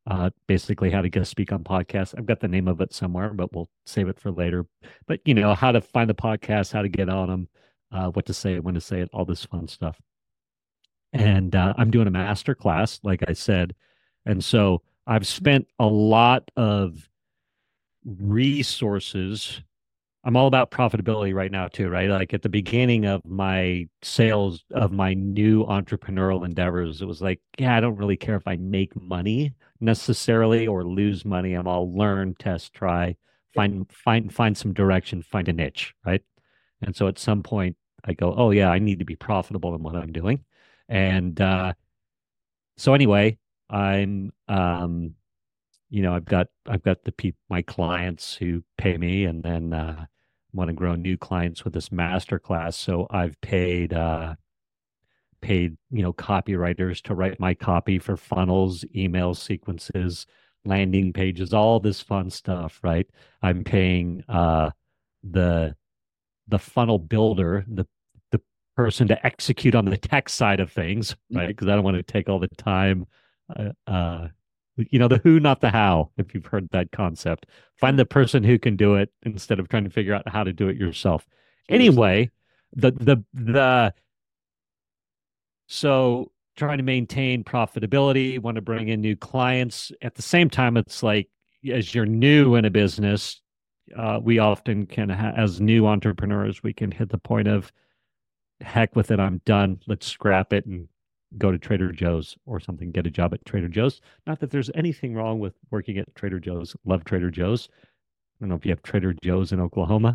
[SPEAKER 1] uh, basically how to get to speak on podcasts. I've got the name of it somewhere, but we'll save it for later. But you know, how to find the podcast, how to get on them, uh, what to say, when to say it, all this fun stuff. And uh, I'm doing a master class, like I said, and so I've spent a lot of resources. I'm all about profitability right now too, right? Like at the beginning of my sales of my new entrepreneurial endeavors, it was like, yeah, I don't really care if I make money necessarily or lose money. I'm all learn, test, try, find find find some direction, find a niche, right? And so at some point I go, oh yeah, I need to be profitable in what I'm doing. And uh so anyway, I'm um you know, I've got I've got the peop my clients who pay me, and then uh, want to grow new clients with this master class. So I've paid uh, paid you know copywriters to write my copy for funnels, email sequences, landing pages, all this fun stuff. Right? I'm paying uh, the the funnel builder, the the person to execute on the tech side of things, right? Because I don't want to take all the time. Uh, uh, you know, the who, not the how, if you've heard that concept. Find the person who can do it instead of trying to figure out how to do it yourself. Anyway, the the the so trying to maintain profitability, want to bring in new clients. At the same time, it's like as you're new in a business, uh, we often can, ha- as new entrepreneurs, we can hit the point of heck with it, I'm done. Let's scrap it and go to Trader Joe's or something, get a job at Trader Joe's. Not that there's anything wrong with working at Trader Joe's. Love Trader Joe's. I don't know if you have Trader Joe's in Oklahoma.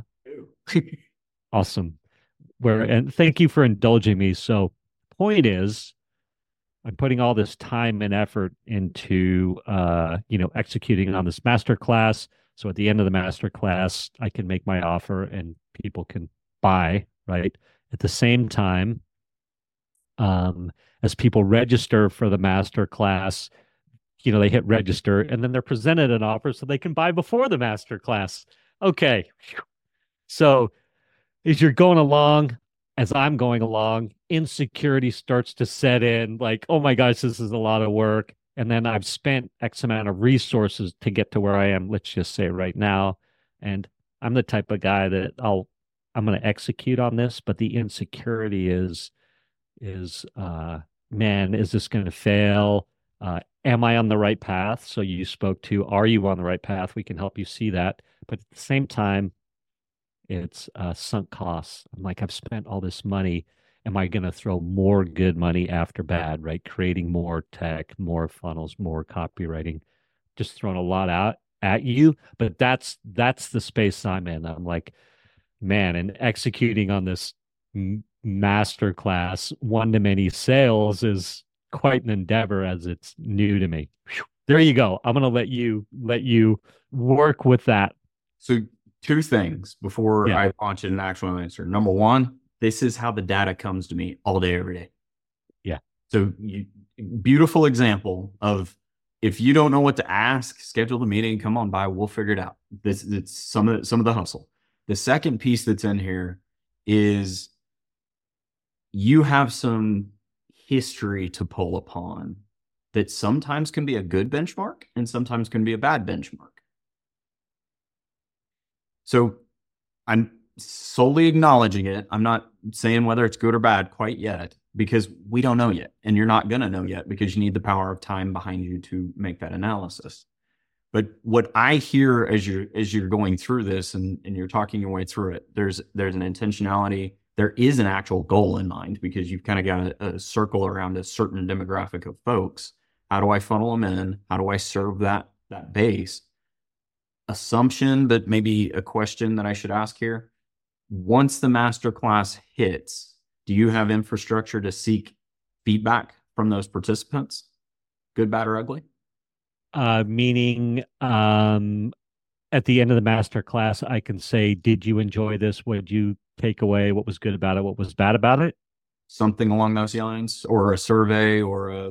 [SPEAKER 1] Awesome. Where and thank you for indulging me. So, point is, I'm putting all this time and effort into uh, you know, executing on this master class. So at the end of the master class, I can make my offer and people can buy, right? At the same time, um, as people register for the master class, you know, they hit register and then they're presented an offer so they can buy before the master class. Okay. So as you're going along, as I'm going along, insecurity starts to set in like, oh my gosh, this is a lot of work. And then I've spent X amount of resources to get to where I am, let's just say right now. And I'm the type of guy that I'll, I'm going to execute on this, but the insecurity is, is, uh, man, is this going to fail? Uh, am I on the right path? So you spoke to, are you on the right path? We can help you see that. But at the same time, it's uh, sunk costs. I'm like, I've spent all this money. Am I going to throw more good money after bad, right? Creating more tech, more funnels, more copywriting, just throwing a lot out at you. But that's that's the space I'm in. I'm like, man, and executing on this m- master class one to many sales is quite an endeavor as it's new to me. Whew. There you go. I'm going to let you let you work with that.
[SPEAKER 2] So two things before
[SPEAKER 1] Yeah.
[SPEAKER 2] I launch an actual answer. Number one, this is how the data comes to me all day, every day.
[SPEAKER 1] Yeah.
[SPEAKER 2] So you, beautiful example of if you don't know what to ask, schedule the meeting, come on by, we'll figure it out. This it's some of the, some of the hustle. The second piece that's in here is you have some history to pull upon that sometimes can be a good benchmark and sometimes can be a bad benchmark. So I'm solely acknowledging it. I'm not saying whether it's good or bad quite yet, because we don't know yet. And you're not going to know yet because you need the power of time behind you to make that analysis. But what I hear as you're as you're going through this and, and you're talking your way through it, there's there's an intentionality. There is an actual goal in mind because you've kind of got a, a circle around a certain demographic of folks. How do I funnel them in? How do I serve that that base? Assumption, but maybe a question that I should ask here. Once the master class hits, do you have infrastructure to seek feedback from those participants? Good, bad, or ugly?
[SPEAKER 1] Uh, meaning, um, at the end of the master class, I can say, did you enjoy this? What did you take away? What was good about it? What was bad about it?
[SPEAKER 2] Something along those lines, or a survey, or a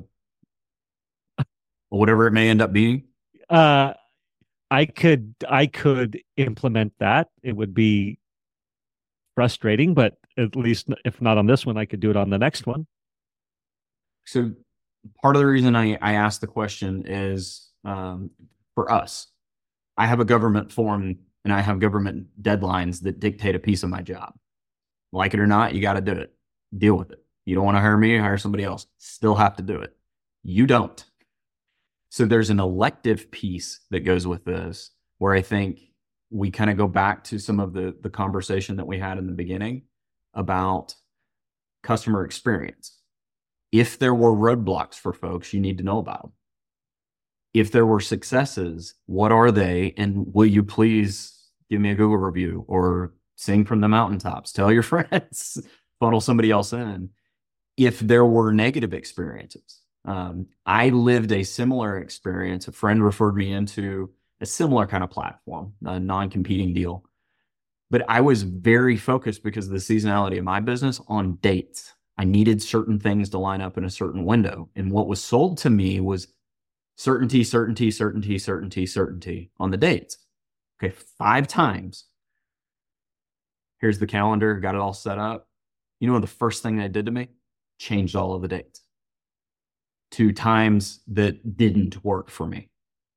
[SPEAKER 2] or whatever it may end up being.
[SPEAKER 1] Uh, I could, I could implement that. It would be frustrating, but at least if not on this one, I could do it on the next one.
[SPEAKER 2] So part of the reason I, I asked the question is um, for us. I have a government form and I have government deadlines that dictate a piece of my job. Like it or not, you got to do it. Deal with it. You don't want to hire me, hire somebody else. Still have to do it. You don't. So there's an elective piece that goes with this where I think we kind of go back to some of the, the conversation that we had in the beginning about customer experience. If there were roadblocks for folks, you need to know about them. If there were successes, what are they? And will you please give me a Google review or sing from the mountaintops? Tell your friends, funnel somebody else in. If there were negative experiences, um, I lived a similar experience. A friend referred me into a similar kind of platform, a non-competing deal. But I was very focused because of the seasonality of my business on dates. I needed certain things to line up in a certain window. And what was sold to me was certainty, certainty, certainty, certainty, certainty on the dates. Okay, five times. Here's the calendar, got it all set up. You know, the first thing they did to me? Changed all of the dates to times that didn't work for me.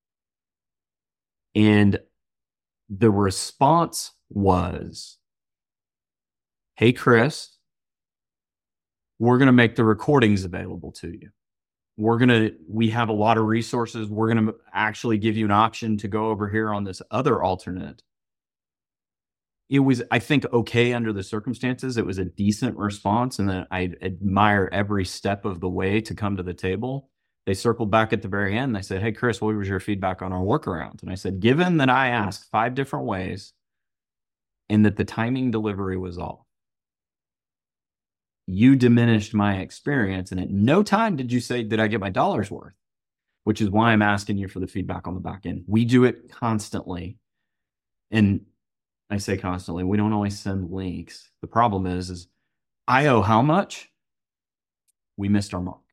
[SPEAKER 2] And the response was, hey, Chris, we're going to make the recordings available to you. We're going to, we have a lot of resources. We're going to actually give you an option to go over here on this other alternate. It was, I think, okay under the circumstances. It was a decent response, and that I admire every step of the way to come to the table. They circled back at the very end. They said, hey, Chris, what was your feedback on our workaround? And I said, given that I asked five different ways and that the timing delivery was off, you diminished my experience. And at no time did you say, did I get my dollar's worth? Which is why I'm asking you for the feedback on the back end. We do it constantly. And I say constantly, we don't always send links. The problem is, is I owe how much? We missed our mark.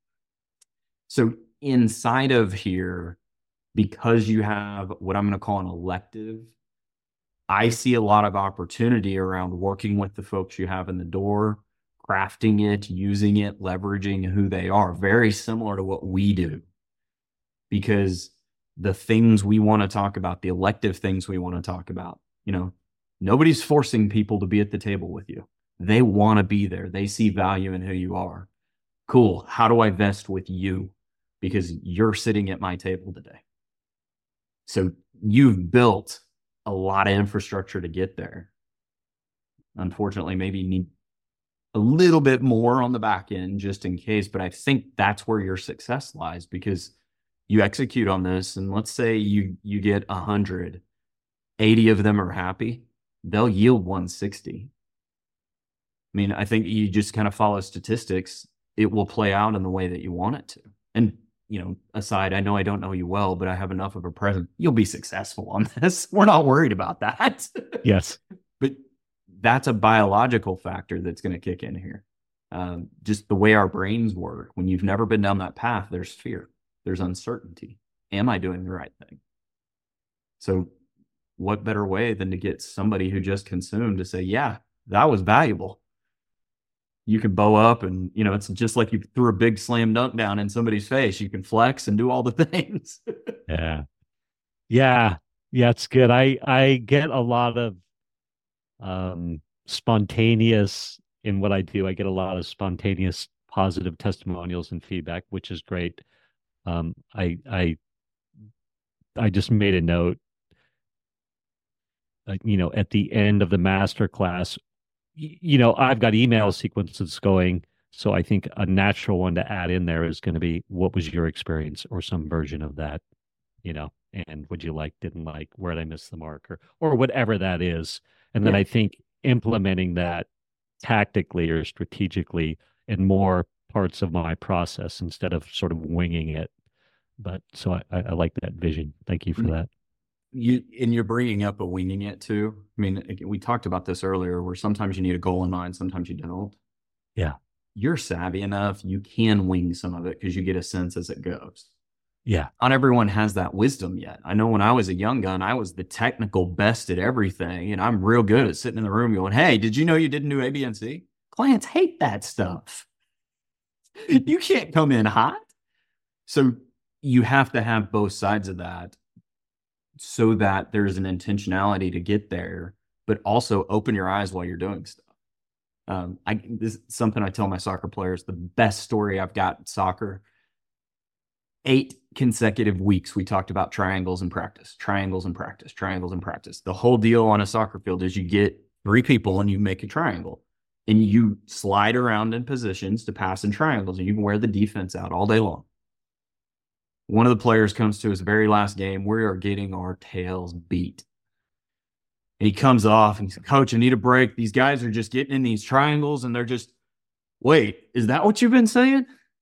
[SPEAKER 2] So inside of here, because you have what I'm going to call an elective, I see a lot of opportunity around working with the folks you have in the door, crafting it, using it, leveraging who they are. Very similar to what we do. Because the things we want to talk about, the elective things we want to talk about, you know, nobody's forcing people to be at the table with you. They want to be there. They see value in who you are. Cool. How do I vest with you? Because you're sitting at my table today. So you've built a lot of infrastructure to get there. Unfortunately, maybe you need a little bit more on the back end just in case, but I think that's where your success lies, because you execute on this, and let's say you you get a hundred, eighty of them are happy, they'll yield one hundred sixty. I mean, I think you just kind of follow statistics. It will play out in the way that you want it to. And, you know, aside, I know I don't know you well, but I have enough of a presence. You'll be successful on this. We're not worried about that.
[SPEAKER 1] Yes.
[SPEAKER 2] But that's a biological factor that's going to kick in here. Um, just the way our brains work. When you've never been down that path, there's fear. There's uncertainty. Am I doing the right thing? So what better way than to get somebody who just consumed to say, yeah, that was valuable. You can bow up and, you know, it's just like you threw a big slam dunk down in somebody's face. You can flex and do all the things.
[SPEAKER 1] Yeah. Yeah. Yeah. It's good. I, I get a lot of um, spontaneous in what I do. I get a lot of spontaneous positive testimonials and feedback, which is great. Um, I, I, I just made a note, uh, you know, at the end of the master class, you know, I've got email sequences going. So I think a natural one to add in there is going to be, what was your experience, or some version of that, you know, and would you like, didn't like, where did I miss the mark, or, or whatever that is. And then
[SPEAKER 2] Yeah.
[SPEAKER 1] I think implementing that tactically or strategically in more parts of my process instead of sort of winging it. But so I, I like that vision. Thank you for that.
[SPEAKER 2] You and you're bringing up a winging it too. I mean, we talked about this earlier, where sometimes you need a goal in mind, sometimes you don't.
[SPEAKER 1] Yeah.
[SPEAKER 2] You're savvy enough, you can wing some of it because you get a sense as it goes.
[SPEAKER 1] Yeah.
[SPEAKER 2] Not everyone has that wisdom yet. I know when I was a young gun, I was the technical best at everything, and I'm real good at sitting in the room going, hey, did you know you didn't do A, B, and C? Clients hate that stuff. You can't come in hot. So you have to have both sides of that so that there's an intentionality to get there, but also open your eyes while you're doing stuff. Um, I this is something I tell my soccer players. The best story I've got in soccer. Eight consecutive weeks we talked about triangles in practice, triangles in practice, triangles in practice. The whole deal on a soccer field is you get three people and you make a triangle, and you slide around in positions to pass in triangles, and you can wear the defense out all day long. One of the players comes to his very last game. We are getting our tails beat. And he comes off and he's like, Coach, I need a break. These guys are just getting in these triangles and they're just, wait, is that what you've been saying?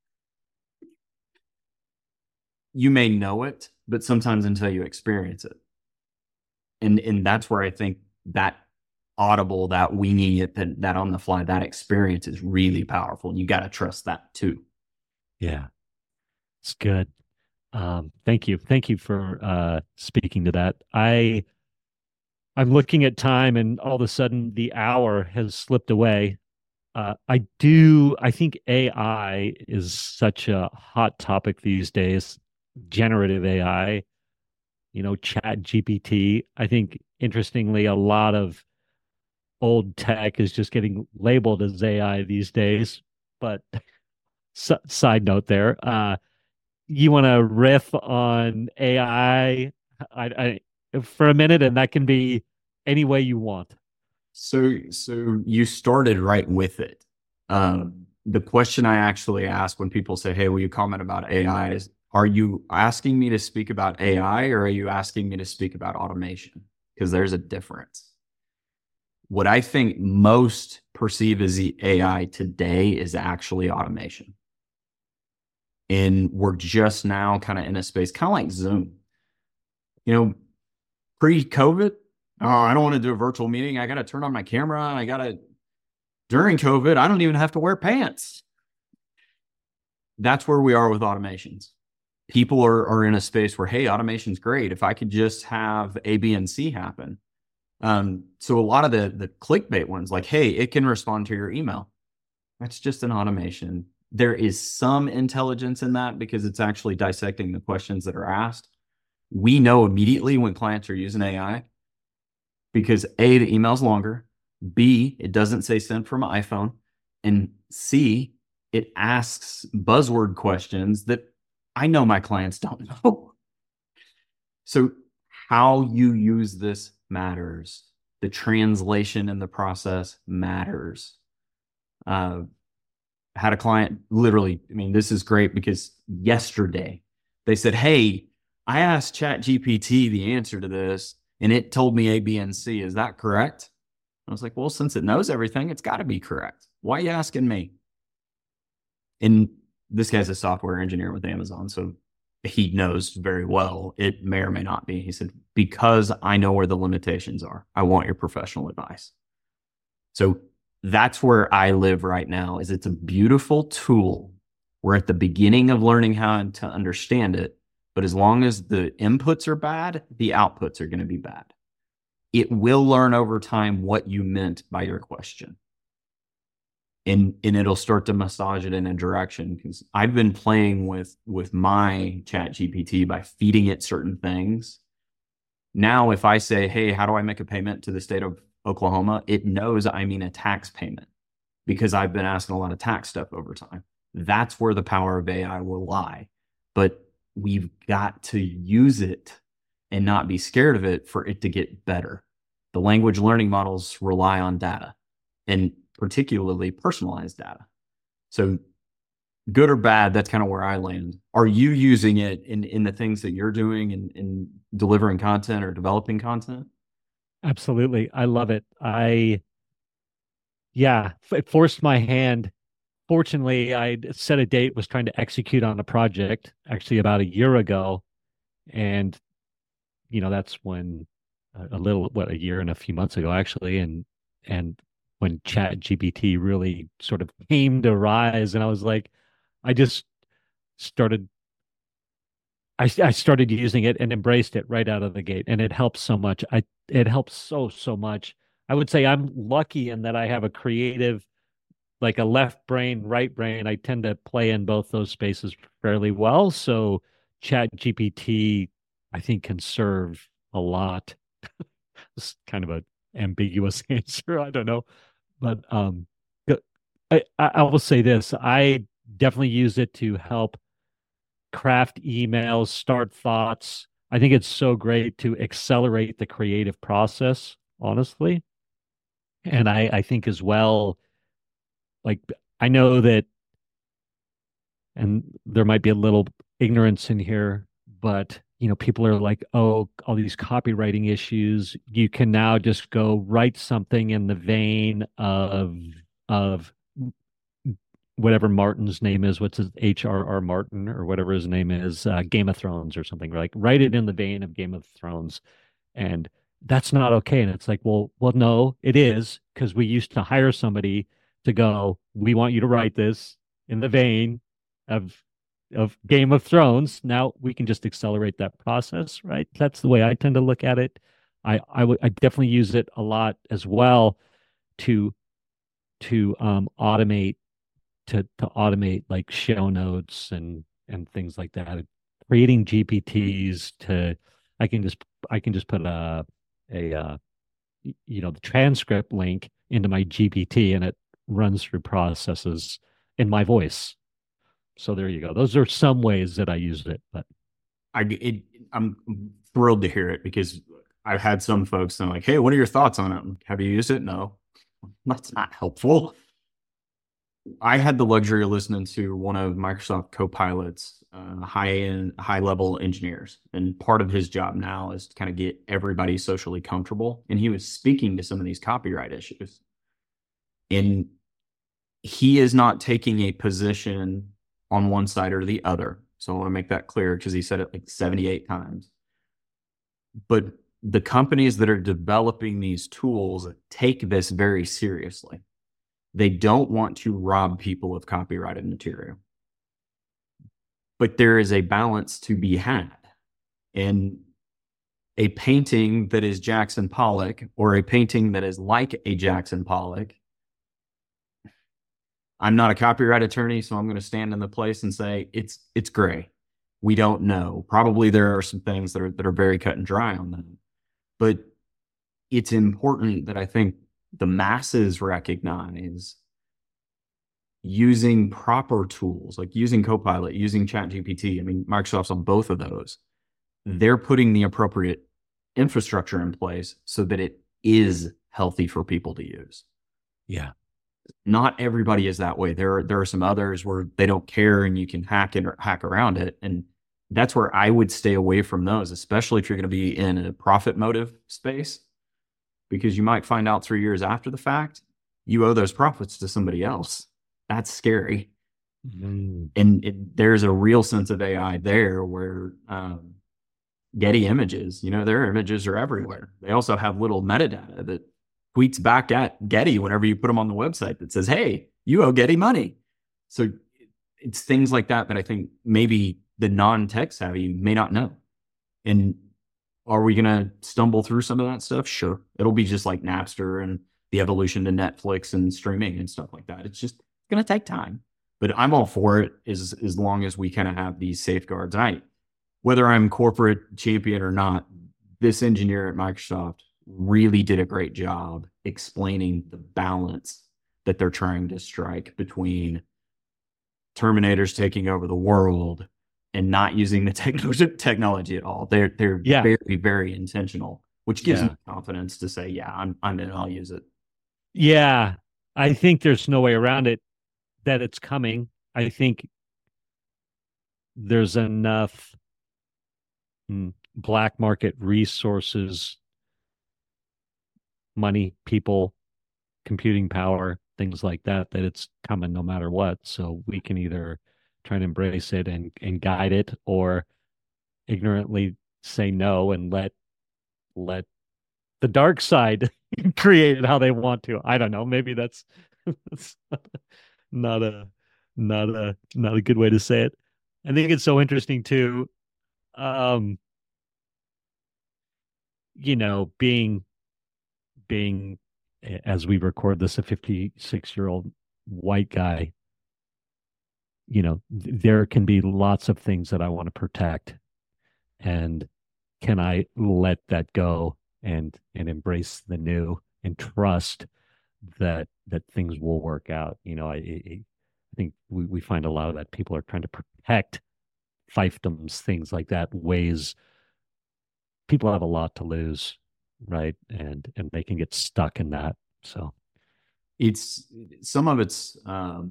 [SPEAKER 2] You may know it, but sometimes until you experience it. And and that's where I think that audible, that winging it, that, that on the fly, that experience is really powerful. And you got to trust that too.
[SPEAKER 1] Yeah, it's good. Um, thank you. Thank you for uh, speaking to that. I I'm looking at time and all of a sudden the hour has slipped away. Uh, I do, I think A I is such a hot topic these days. Generative A I, you know, Chat G P T. I think interestingly, a lot of old tech is just getting labeled as A I these days. But s- side note there, uh, you want to riff on A I I, I, for a minute, and that can be any way you want.
[SPEAKER 2] So, so you started right with it. Um, the question I actually ask when people say, "Hey, will you comment about A I?" is, are you asking me to speak about A I or are you asking me to speak about automation? Because there's a difference. What I think most perceive as the A I today is actually automation. And we're just now kind of in a space, kind of like Zoom. You know, pre-COVID, oh, I don't want to do a virtual meeting. I got to turn on my camera. I got to, during COVID, I don't even have to wear pants. That's where we are with automations. People are, are in a space where, hey, automation's great. If I could just have A, B, and C happen. Um, so a lot of the, the clickbait ones, like, hey, it can respond to your email. That's just an automation. There is some intelligence in that because it's actually dissecting the questions that are asked. We know immediately when clients are using A I because A, the email's longer, B, it doesn't say send from an iPhone, and C, it asks buzzword questions that I know my clients don't know. So how you use this matters. The translation in the process matters. Uh, had a client literally, I mean, this is great because yesterday they said, hey, I asked Chat G P T the answer to this and it told me A, B, and C. Is that correct? I was like, well, since it knows everything, it's got to be correct. Why are you asking me? And this guy's a software engineer with Amazon. So he knows very well it may or may not be. He said, because I know where the limitations are, I want your professional advice. So that's where I live right now. Is it's a beautiful tool. We're at the beginning of learning how to understand it, but as long as the inputs are bad, the outputs are going to be bad. It will learn over time what you meant by your question. And, and it'll start to massage it in a direction, because I've been playing with, with my Chat G P T by feeding it certain things. Now, if I say, hey, how do I make a payment to the state of Oklahoma? It knows I mean a tax payment because I've been asking a lot of tax stuff over time. That's where the power of A I will lie. But we've got to use it and not be scared of it for it to get better. The language learning models rely on data, and particularly personalized data. So good or bad, that's kind of where I land. Are you using it in, in the things that you're doing in, in delivering content or developing content?
[SPEAKER 1] Absolutely. I love it. I, yeah, it forced my hand. Fortunately, I set a date, was trying to execute on a project actually about a year ago. And, you know, that's when a, a little, what, a year and a few months ago, actually. And, and when Chat G P T really sort of came to rise, and I was like, I just started I, I started using it and embraced it right out of the gate, and it helps so much. I it helps so so much. I would say I'm lucky in that I have a creative, like a left brain, right brain. I tend to play in both those spaces fairly well. So Chat G P T, I think, can serve a lot. It's kind of a ambiguous answer. I don't know. But um, I, I will say this. I definitely use it to help craft emails, start thoughts. I think it's so great to accelerate the creative process, honestly. And I, I think as well, like I know that, and there might be a little ignorance in here, but you know, people are like, oh, all these copywriting issues. You can now just go write something in the vein of of whatever Martin's name is, what's his H R R Martin or whatever his name is, uh, Game of Thrones or something. Like write it in the vein of Game of Thrones, and that's not okay. And it's like, well, well, no, it is because we used to hire somebody to go, we want you to write this in the vein of of Game of Thrones. Now we can just accelerate that process, right? That's the way I tend to look at it. I I would I definitely use it a lot as well to to um, automate to to automate like show notes and and things like that. Creating G P Ts to I can just I can just put a a uh, you know the transcript link into my G P T and it runs through processes in my voice. So there you go. Those are some ways that I use it. But
[SPEAKER 2] I it, I'm thrilled to hear it because I've had some folks that are like, "Hey, what are your thoughts on it? Have you used it?" No, that's not helpful. I had the luxury of listening to one of Microsoft Copilot's uh, high end, high level engineers, and part of his job now is to kind of get everybody socially comfortable. And he was speaking to some of these copyright issues, and he is not taking a position on one side or the other. So I want to make that clear because he said it like seventy-eight times. But the companies that are developing these tools take this very seriously. They don't want to rob people of copyrighted material. But there is a balance to be had. And a painting that is Jackson Pollock or a painting that is like a Jackson Pollock, I'm not a copyright attorney, so I'm going to stand in the place and say it's it's gray. We don't know. Probably there are some things that are that are very cut and dry on that. But it's important that I think the masses recognize using proper tools, like using Copilot, using ChatGPT. I mean, Microsoft's on both of those. They're putting the appropriate infrastructure in place so that it is healthy for people to use.
[SPEAKER 1] yeah,
[SPEAKER 2] Not everybody is that way. There are, there are some others where they don't care and you can hack it or hack around it. And that's where I would stay away from those, especially if you're going to be in a profit motive space, because you might find out three years after the fact, you owe those profits to somebody else. That's scary.
[SPEAKER 1] mm.
[SPEAKER 2] And it, there's a real sense of A I there where um, Getty Images, you know, their images are everywhere. They also have little metadata that tweets back at Getty whenever you put them on the website that says, hey, you owe Getty money. So it's things like that that I think maybe the non-tech savvy may not know. And are we going to stumble through some of that stuff? Sure. It'll be just like Napster and the evolution to Netflix and streaming and stuff like that. It's just going to take time. But I'm all for it as, as long as we kind of have these safeguards. I, whether I'm corporate champion or not, this engineer at Microsoft really did a great job explaining the balance that they're trying to strike between Terminators taking over the world and not using the technology technology at all. They're they're
[SPEAKER 1] Yeah.
[SPEAKER 2] very, very intentional, which gives
[SPEAKER 1] Yeah.
[SPEAKER 2] me confidence to say, yeah, I'm I'm in, I'll use it.
[SPEAKER 1] Yeah, I think there's no way around it that it's coming. I think there's enough mm, black market resources, money, people, computing power, things like that, that it's coming no matter what. So we can either try and embrace it and, and guide it or ignorantly say no and let let the dark side create it how they want to. I don't know. Maybe that's, that's not a not a not a good way to say it. I think it's so interesting too. Um, you know, being being as we record this, a fifty-six year old white guy, you know, th- there can be lots of things that I want to protect. And can I let that go and and embrace the new and trust that that things will work out? You know, I I think we, we find a lot of that people are trying to protect fiefdoms, things like that, ways people have a lot to lose, right? And and they can get stuck in that. So
[SPEAKER 2] It's some of it's um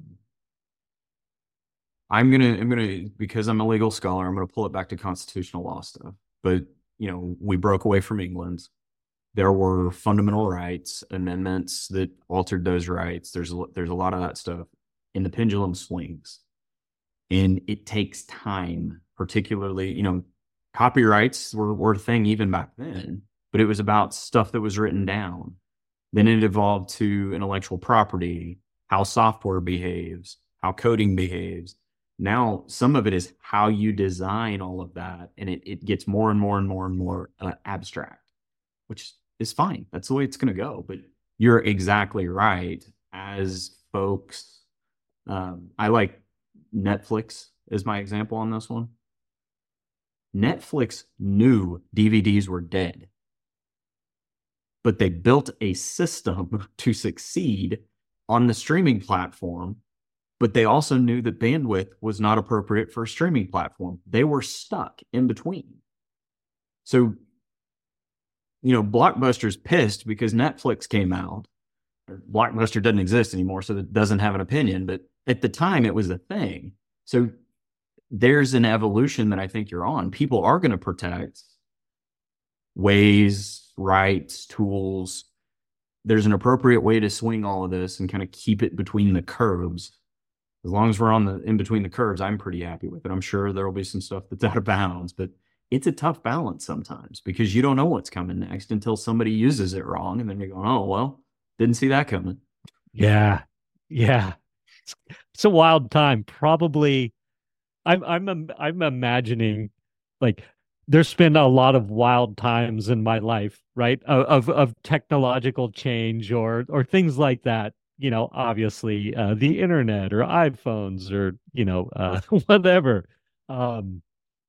[SPEAKER 2] I'm gonna I'm gonna because I'm a legal scholar, I'm gonna pull it back to constitutional law stuff. But you know, we broke away from England. There were fundamental rights amendments that altered those rights. There's a, there's a lot of that stuff, and the pendulum swings, and it takes time. Particularly, you know, copyrights were, were a thing even back then, but it was about stuff that was written down. Then it evolved to intellectual property, how software behaves, how coding behaves. Now, some of it is how you design all of that, and it, it gets more and more and more and more uh, abstract, which is fine. That's the way it's going to go. But you're exactly right. As folks, um, I like Netflix as my example on this one. Netflix knew D V Ds were dead, but they built a system to succeed on the streaming platform. But they also knew that bandwidth was not appropriate for a streaming platform. They were stuck in between. So, you know, Blockbuster's pissed because Netflix came out. Blockbuster doesn't exist anymore, so it doesn't have an opinion. But at the time, it was a thing. So there's an evolution that I think you're on. People are going to protect ways, rights, tools. There's an appropriate way to swing all of this and kind of keep it between the curbs. As long as we're on the in between the curbs, I'm pretty happy with it. I'm sure there will be some stuff that's out of bounds, but it's a tough balance sometimes because you don't know what's coming next until somebody uses it wrong. And then you're going, oh, well, didn't see that coming.
[SPEAKER 1] yeah, yeah, it's, it's a wild time. Probably, I'm I'm I'm imagining like there's been a lot of wild times in my life, right? Of of, of technological change or or things like that. You know, obviously, uh, the internet or iPhones or you know, uh, whatever. Um,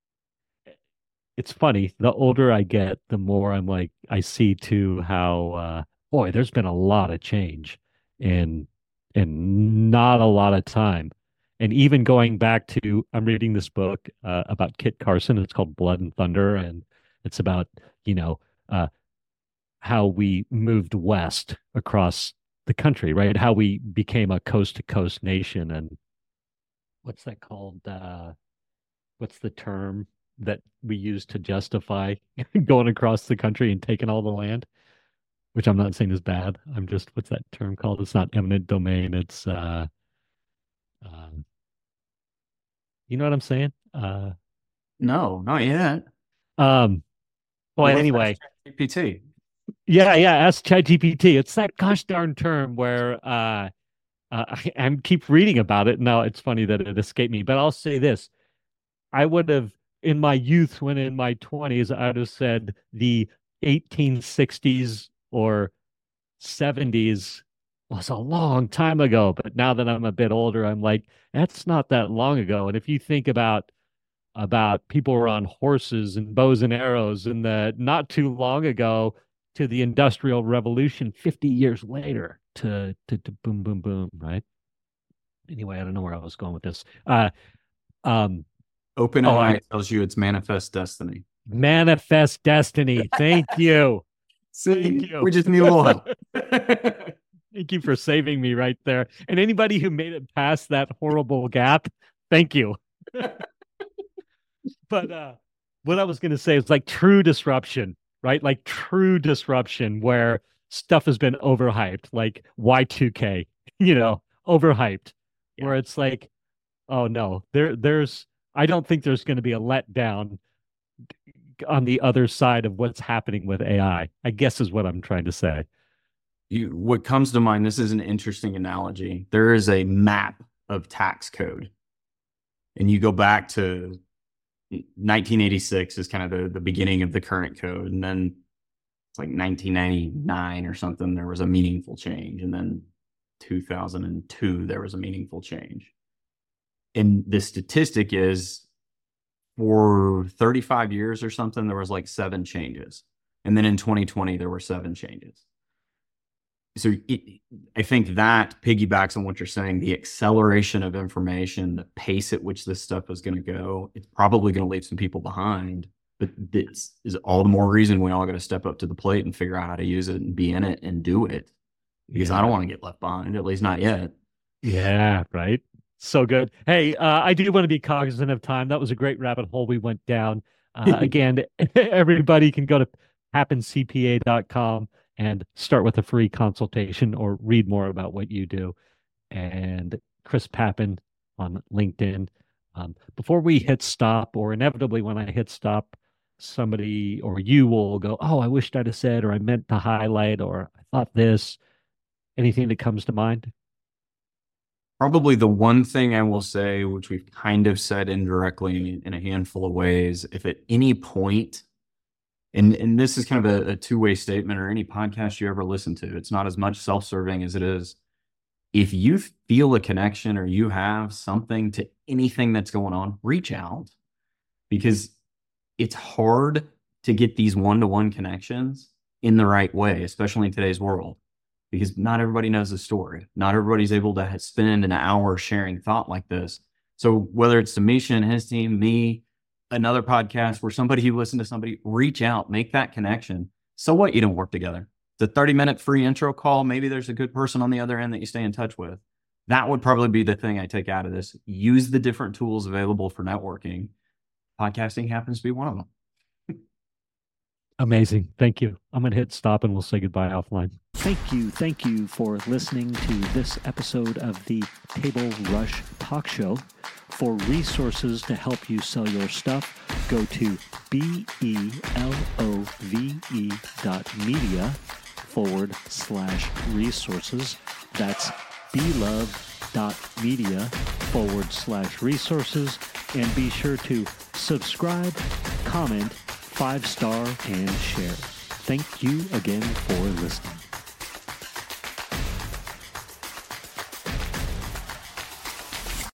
[SPEAKER 1] it's funny. The older I get, the more I'm like, I see too how, uh, boy, there's been a lot of change in in not a lot of time. And even going back to, I'm reading this book uh, about Kit Carson. It's called Blood and Thunder, and it's about, you know, uh, how we moved west across the country, right? How we became a coast to coast nation. And what's that called? Uh, what's the term that we use to justify going across the country and taking all the land? Which I'm not saying is bad. I'm just, what's that term called? It's not eminent domain. It's uh, uh you know what I'm saying? Uh,
[SPEAKER 2] No, not yet.
[SPEAKER 1] um, well,
[SPEAKER 2] Well, let's
[SPEAKER 1] anyway,
[SPEAKER 2] ask G P T.
[SPEAKER 1] yeah, yeah. Ask ChatGPT. It's that gosh darn term where uh, uh I, I keep reading about it. Now it's funny that it escaped me, but I'll say this: I would have, in my youth, when in my twenties, I would have said the eighteen sixties or seventies was a long time ago. But now that I'm a bit older, I'm like, that's not that long ago. And if you think about about people were on horses and bows and arrows in the not too long ago to the Industrial Revolution fifty years later to to, to boom, boom, boom, right? Anyway, I don't know where I was going with this. Uh um oh, I
[SPEAKER 2] OpenAI tells you it's manifest destiny.
[SPEAKER 1] manifest destiny. Thank you. Thank
[SPEAKER 2] See,
[SPEAKER 1] you.
[SPEAKER 2] we just need a little help.
[SPEAKER 1] Thank you for saving me right there. And anybody who made it past that horrible gap, thank you. But uh what I was going to say is like true disruption, right? Like true disruption where stuff has been overhyped, like Y two K, you know, overhyped,
[SPEAKER 2] Yeah.
[SPEAKER 1] where it's like, oh no, there there's I don't think there's going to be a letdown on the other side of what's happening with A I, I I guess is what I'm trying to say.
[SPEAKER 2] You, what comes to mind, this is an interesting analogy. There is a map of tax code, and you go back to nineteen eighty-six is kind of the, the beginning of the current code. And then it's like nineteen ninety-nine or something, there was a meaningful change. And then two thousand two, there was a meaningful change. And the statistic is for thirty-five years or something, there was like seven changes. And then in twenty twenty, there were seven changes. So it, I think that piggybacks on what you're saying, the acceleration of information, the pace at which this stuff is going to go, it's probably going to leave some people behind. But this is all the more reason we all got to step up to the plate and figure out how to use it and be in it and do it. Because yeah. I don't want to get left behind, at least not yet.
[SPEAKER 1] Yeah, right. So good. Hey, uh, I do want to be cognizant of time. That was a great rabbit hole we went down. Uh, again, everybody can go to happen c p a dot com and start with a free consultation or read more about what you do. And Chris Pappen on LinkedIn. Um, before we hit stop, or inevitably when I hit stop, somebody or you will go, oh, I wished I'd have said, or I meant to highlight, or I thought this. Anything that comes to mind?
[SPEAKER 2] Probably the one thing I will say, which we've kind of said indirectly in a handful of ways, if at any point, and, and this is kind of a, a two-way statement, or any podcast you ever listen to, it's not as much self-serving as it is. If you feel a connection or you have something to anything that's going on, reach out, because it's hard to get these one-to-one connections in the right way, especially in today's world, because not everybody knows the story. Not everybody's able to spend an hour sharing thought like this. So whether it's to Misha and his team, me, another podcast where somebody you listen to somebody, reach out, make that connection. So what, you don't work together? The thirty minute free intro call, maybe there's a good person on the other end that you stay in touch with. That would probably be the thing I take out of this. Use the different tools available for networking. Podcasting happens to be one of them.
[SPEAKER 1] Amazing. Thank you. I'm going to hit stop and we'll say goodbye offline. Thank you. Thank you for listening to this episode of the Table Rush Talk Show. For resources to help you sell your stuff, go to B E L O V E dot media forward slash resources. That's belove.media forward slash resources. And be sure to subscribe, comment, five star, and share. Thank you again for listening.